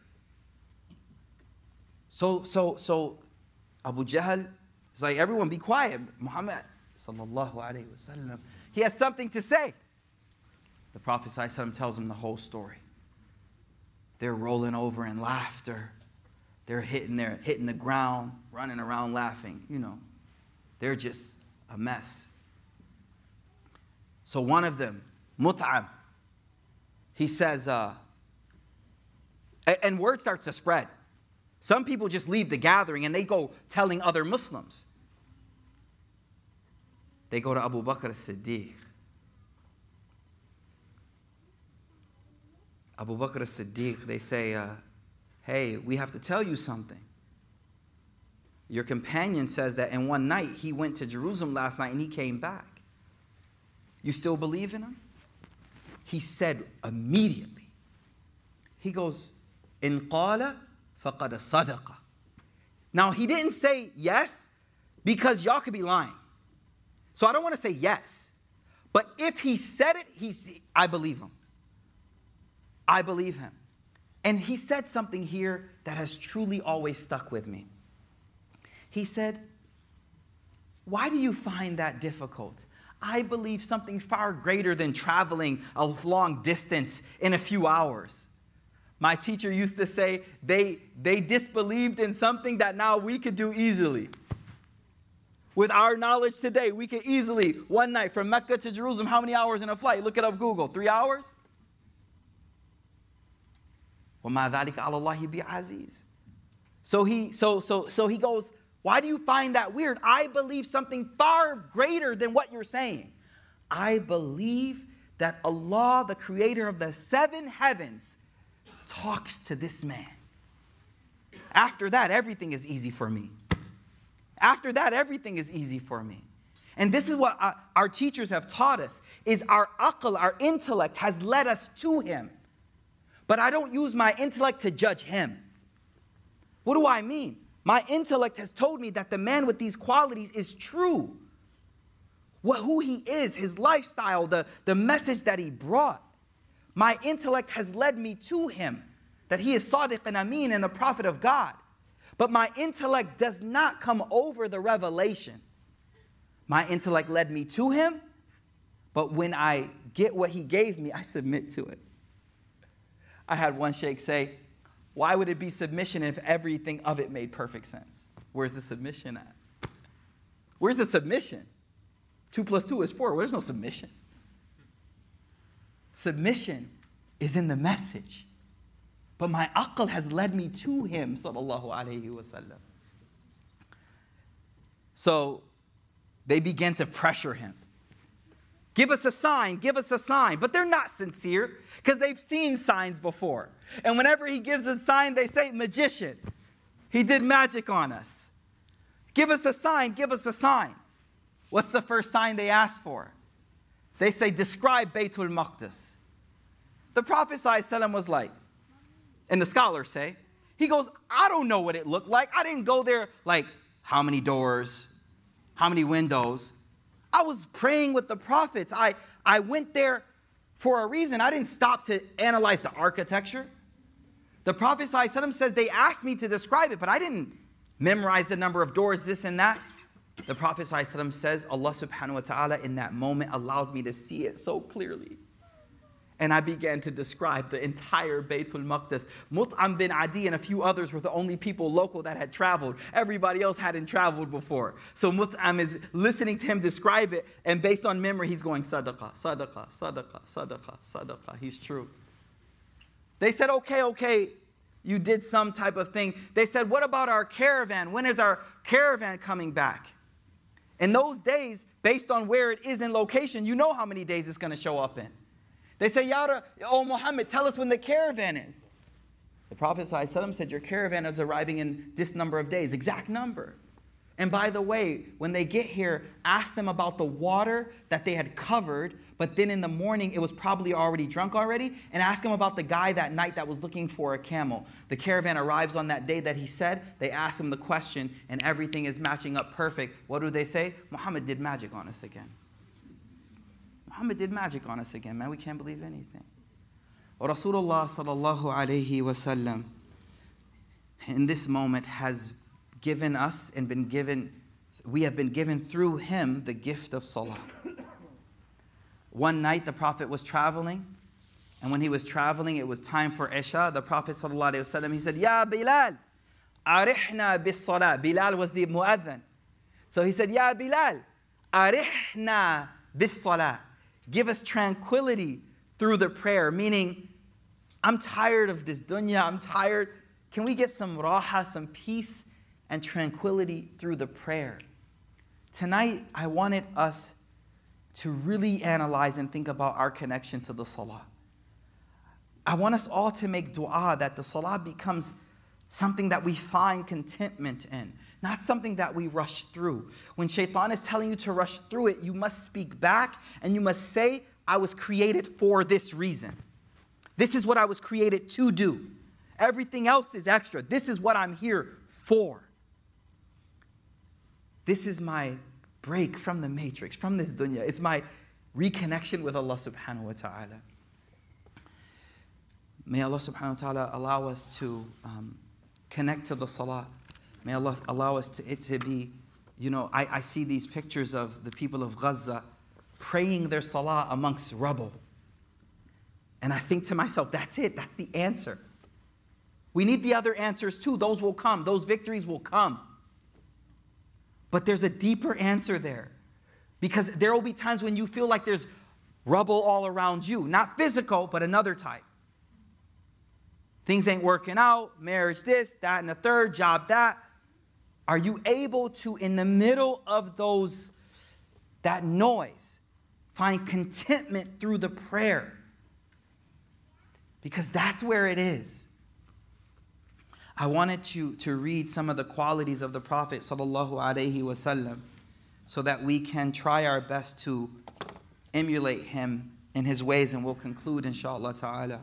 So, so, so, Abu Jahl is like, everyone be quiet. Muhammad, sallallahu alayhi wasallam, he has something to say. The Prophet sallallahu alayhi wasallam tells him the whole story. They're rolling over in laughter. They're hitting, their, hitting the ground, running around laughing, you know. They're just a mess. So one of them, Mut'am, he says, uh, and, and word starts to spread. Some people just leave the gathering and they go telling other Muslims. They go to Abu Bakr as-Siddiq. Abu Bakr as-Siddiq, they say, uh, hey, we have to tell you something. Your companion says that in one night, he went to Jerusalem last night and he came back. You still believe in him? He said immediately. He goes, In qala faqad sadaqa. Now, he didn't say yes because y'all could be lying. So I don't want to say yes. But if he said it, he's, I believe him. I believe him. And he said something here that has truly always stuck with me. He said, why do you find that difficult? I believe something far greater than traveling a long distance in a few hours. My teacher used to say they, they disbelieved in something that now we could do easily. With our knowledge today, we could easily, one night from Mecca to Jerusalem, how many hours in a flight? Look it up, Google. Three hours? وَمَا ذَلِكَ عَلَى اللَّهِ بِعَزِيزٍ. So he, so, so, so he goes, why do you find that weird? I believe something far greater than what you're saying. I believe that Allah, the creator of the seven heavens, talks to this man. After that, everything is easy for me. After that, everything is easy for me. And this is what our teachers have taught us, is our aql, our intellect, has led us to him. But I don't use my intellect to judge him. What do I mean? My intellect has told me that the man with these qualities is true. What, who he is, his lifestyle, the, the message that he brought. My intellect has led me to him, that he is Sadiq and Ameen and a prophet of God. But my intellect does not come over the revelation. My intellect led me to him, but when I get what he gave me, I submit to it. I had one sheikh say, why would it be submission if everything of it made perfect sense? Where's the submission at? Where's the submission? Two plus two is four. Where's no submission? Submission is in the message. But my aql has led me to him, sallallahu alayhi wasallam. So they began to pressure him. Give us a sign, give us a sign. But they're not sincere because they've seen signs before. And whenever he gives a sign, they say, magician. He did magic on us. Give us a sign, give us a sign. What's the first sign they ask for? They say, describe Baytul Maqdis. The Prophet ﷺ was like, and the scholars say, he goes, I don't know what it looked like. I didn't go there like, how many doors? How many windows? I was praying with the prophets. I, I went there for a reason. I didn't stop to analyze the architecture. The Prophet ﷺ says they asked me to describe it, but I didn't memorize the number of doors, this and that. The Prophet ﷺ says, Allah subhanahu wa ta'ala in that moment allowed me to see it so clearly. And I began to describe the entire Baytul Maqdis. Mut'am bin Adi and a few others were the only people local that had traveled. Everybody else hadn't traveled before. So Mut'am is listening to him describe it, and based on memory, he's going, Sadaqah, Sadaqah, Sadaqah, Sadaqah, Sadaqah. He's true. They said, okay, okay, you did some type of thing. They said, what about our caravan? When is our caravan coming back? In those days, based on where it is in location, you know how many days it's going to show up in. They say, Ya, oh Muhammad, tell us when the caravan is. The Prophet ﷺ said, your caravan is arriving in this number of days, exact number. And by the way, when they get here, ask them about the water that they had covered, but then in the morning it was probably already drunk already, and ask them about the guy that night that was looking for a camel. The caravan arrives on that day that he said, they ask him the question, and everything is matching up perfect. What do they say? Muhammad did magic on us again. Muhammad did magic on us again, man. We can't believe anything. Rasulullah sallallahu alayhi wasallam in this moment has given us and been given, we have been given through him the gift of salah. One night the Prophet was traveling, and when he was traveling, it was time for Isha. The Prophet sallallahu alayhi wasallam, he said, Ya Bilal, arihna bis salah. Bilal was the muadhan. So he said, Ya Bilal, arihna bis salah. Give us tranquility through the prayer, meaning, I'm tired of this dunya, I'm tired. Can we get some raha, some peace and tranquility through the prayer? Tonight, I wanted us to really analyze and think about our connection to the salah. I want us all to make dua that the salah becomes something that we find contentment in, not something that we rush through. When shaitan is telling you to rush through it, you must speak back and you must say, I was created for this reason. This is what I was created to do. Everything else is extra. This is what I'm here for. This is my break from the matrix, from this dunya. It's my reconnection with Allah subhanahu wa ta'ala. May Allah subhanahu wa ta'ala allow us to um, connect to the salah. May Allah allow us to, it to be, you know, I, I see these pictures of the people of Gaza praying their salah amongst rubble. And I think to myself, that's it, that's the answer. We need the other answers too. Those will come, those victories will come. But there's a deeper answer there. Because there will be times when you feel like there's rubble all around you. Not physical, but another type. Things ain't working out, marriage this, that, and the third, job that. Are you able to, in the middle of those, that noise, find contentment through the prayer? Because that's where it is. I wanted to, to read some of the qualities of the Prophet sallallahu alaihi wasallam so that we can try our best to emulate him in his ways, and we'll conclude inshallah ta'ala.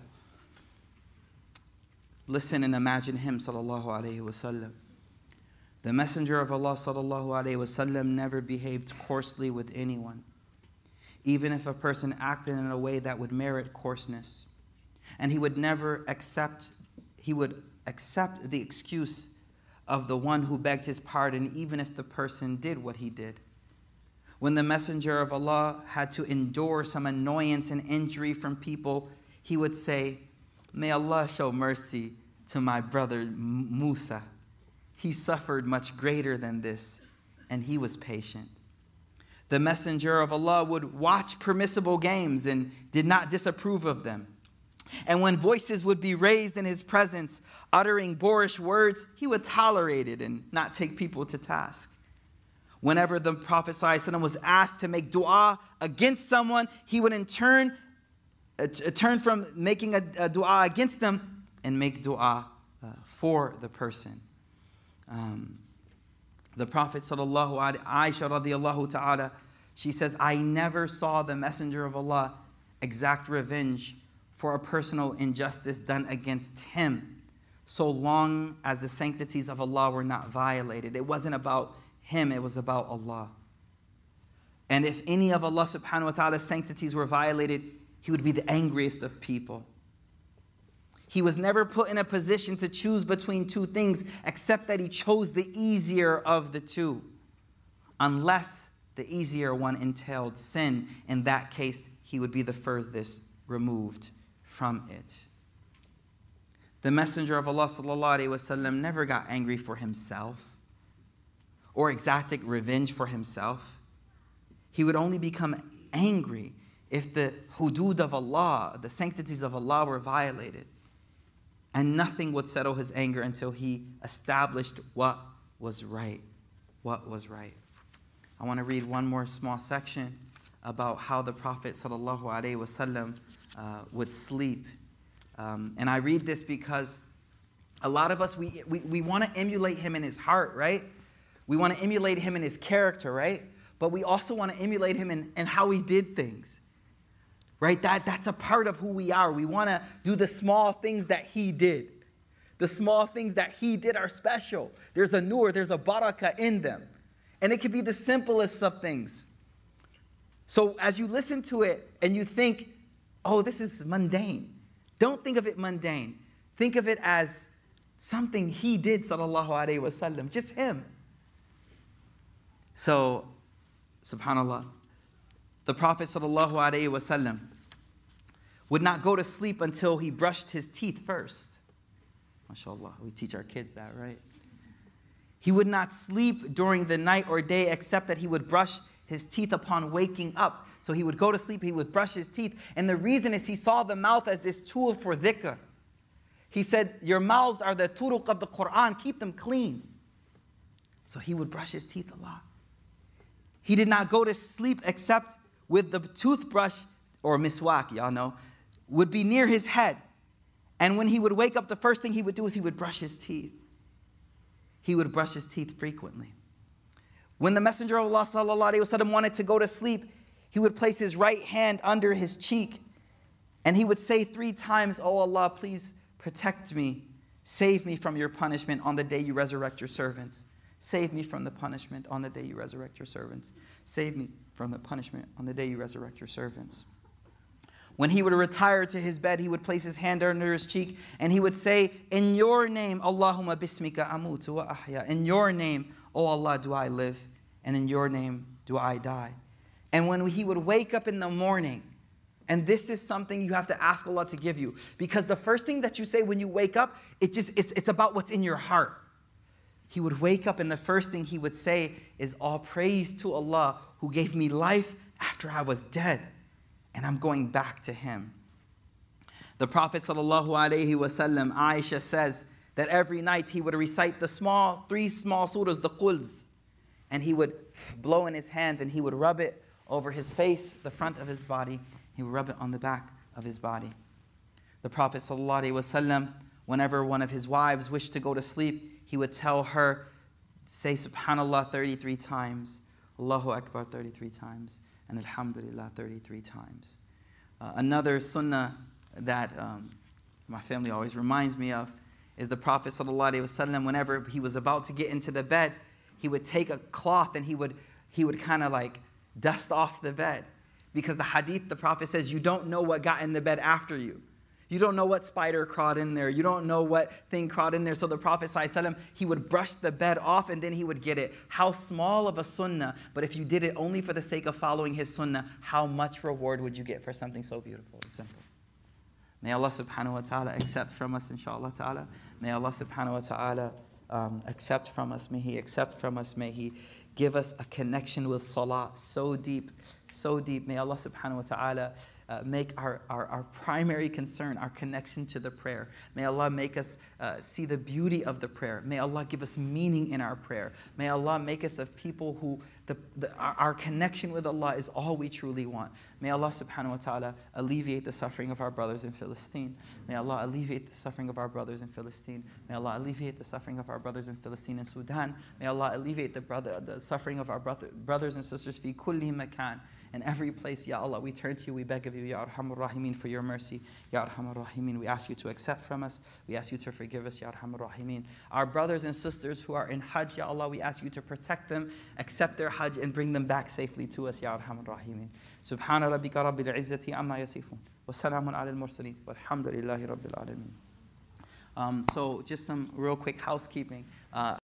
Listen and imagine him sallallahu alaihi wasallam. The Messenger of Allah sallallahu alaihi wasallam never behaved coarsely with anyone, even if a person acted in a way that would merit coarseness. And he would never accept, he would accept the excuse of the one who begged his pardon, even if the person did what he did. When the Messenger of Allah had to endure some annoyance and injury from people, he would say, "May Allah show mercy to my brother Musa. He suffered much greater than this, and he was patient." The Messenger of Allah would watch permissible games and did not disapprove of them. And when voices would be raised in his presence, uttering boorish words, he would tolerate it and not take people to task. Whenever the Prophet ﷺ was asked to make dua against someone, he would in turn uh, turn from making a, a dua against them and make dua uh, for the person. Um, the Prophet sallallahu alaihi Aisha radiallahu ta'ala, she says, I never saw the Messenger of Allah exact revenge for a personal injustice done against him, so long as the sanctities of Allah were not violated. It wasn't about him, it was about Allah. And if any of Allah subhanahu wa ta'ala's sanctities were violated, he would be the angriest of people. He was never put in a position to choose between two things, except that he chose the easier of the two, unless the easier one entailed sin. In that case, he would be the furthest removed from it. The Messenger of Allah sallallahu alaihi wasallam never got angry for himself or exacted revenge for himself. He would only become angry if the hudud of Allah, the sanctities of Allah, were violated. And nothing would settle his anger until he established what was right. What was right. I want to read one more small section about how the Prophet sallallahu alaihi wasallam uh, would sleep. Um, and I read this because a lot of us, we, we, we want to emulate him in his heart, right? We want to emulate him in his character, right? But we also want to emulate him in, in how he did things. Right? That, that's a part of who we are. We want to do the small things that he did. The small things that he did are special. There's a nur, there's a barakah in them. And it can be the simplest of things. So as you listen to it and you think, oh, this is mundane. Don't think of it mundane. Think of it as something he did, sallallahu alaihi wasallam. Just him. So, subhanallah. The Prophet sallallahu alaihi wasallam would not go to sleep until he brushed his teeth first. MashaAllah, we teach our kids that, right? He would not sleep during the night or day except that he would brush his teeth upon waking up. So he would go to sleep, he would brush his teeth. And the reason is he saw the mouth as this tool for dhikr. He said, your mouths are the turuq of the Quran, keep them clean. So he would brush his teeth a lot. He did not go to sleep except with the toothbrush, or miswak, y'all know, would be near his head. And when he would wake up, the first thing he would do is he would brush his teeth. He would brush his teeth frequently. When the Messenger of Allah sallallahu alaihi wasallam wanted to go to sleep, he would place his right hand under his cheek and he would say three times, "Oh Allah, please protect me. Save me from your punishment on the day you resurrect your servants. Save me from the punishment on the day you resurrect your servants. Save me from the punishment on the day you resurrect your servants." When he would retire to his bed, he would place his hand under his cheek and he would say, "In your name, Allahumma bismika amutu wa ahya." In your name, "Oh Allah, do I live, and in your name do I die." And when he would wake up in the morning, and this is something you have to ask Allah to give you, because the first thing that you say when you wake up, it just it's, it's about what's in your heart. He would wake up and the first thing he would say is, "All praise to Allah who gave me life after I was dead, and I'm going back to Him." The Prophet sallallahu alaihi wasallam, Aisha says that every night he would recite the small, three small surahs, the Quls, and he would blow in his hands and he would rub it over his face, the front of his body. He would rub it on the back of his body. The Prophet sallallahu alaihi wasallam, whenever one of his wives wished to go to sleep, he would tell her, say Subhanallah thirty-three times, Allahu Akbar thirty-three times, and Alhamdulillah thirty-three times. Uh, another sunnah that um, my family always reminds me of is the Prophet sallallahu alaihi wasallam, whenever he was about to get into the bed, he would take a cloth and he would he would kind of like dust off the bed. Because the hadith, the Prophet says, you don't know what got in the bed after you. You don't know what spider crawled in there. You don't know what thing crawled in there. So the Prophet ﷺ, he would brush the bed off and then he would get it. How small of a sunnah, but if you did it only for the sake of following his sunnah, how much reward would you get for something so beautiful and simple? May Allah subhanahu wa ta'ala accept from us, inshaAllah ta'ala. May Allah subhanahu wa ta'ala um, accept from us. May He accept from us. May He give us a connection with salah so deep, so deep. May Allah subhanahu wa ta'ala uh, make our, our, our primary concern our connection to the prayer. May Allah make us uh, see the beauty of the prayer. May Allah give us meaning in our prayer. May Allah make us of people who the, the, our, our connection with Allah is all we truly want. May Allah subhanahu wa ta'ala alleviate the suffering of our brothers in Palestine. May Allah alleviate the suffering of our brothers in Palestine. May Allah alleviate the suffering of our brothers in Palestine and Sudan. May Allah alleviate the brother the suffering of our brother, brothers and sisters fi kulli makan, in every place. Ya Allah, we turn to you, we beg of you, Ya Arhamar Rahimin, for your mercy. Ya Arhamar Rahimin, we ask you to accept from us. We ask you to forgive us, Ya Arhamar Rahimin. Our brothers and sisters who are in Hajj, Ya Allah, we ask you to protect them, accept their Hajj, and bring them back safely to us, Ya Arhamar Rahimin. Subhana rabbika rabbil izzati amma yasifun. Wa salamun ala al-mursaleen. Walhamdulillahi rabbil alameen. Um, so just some real quick housekeeping. Uh,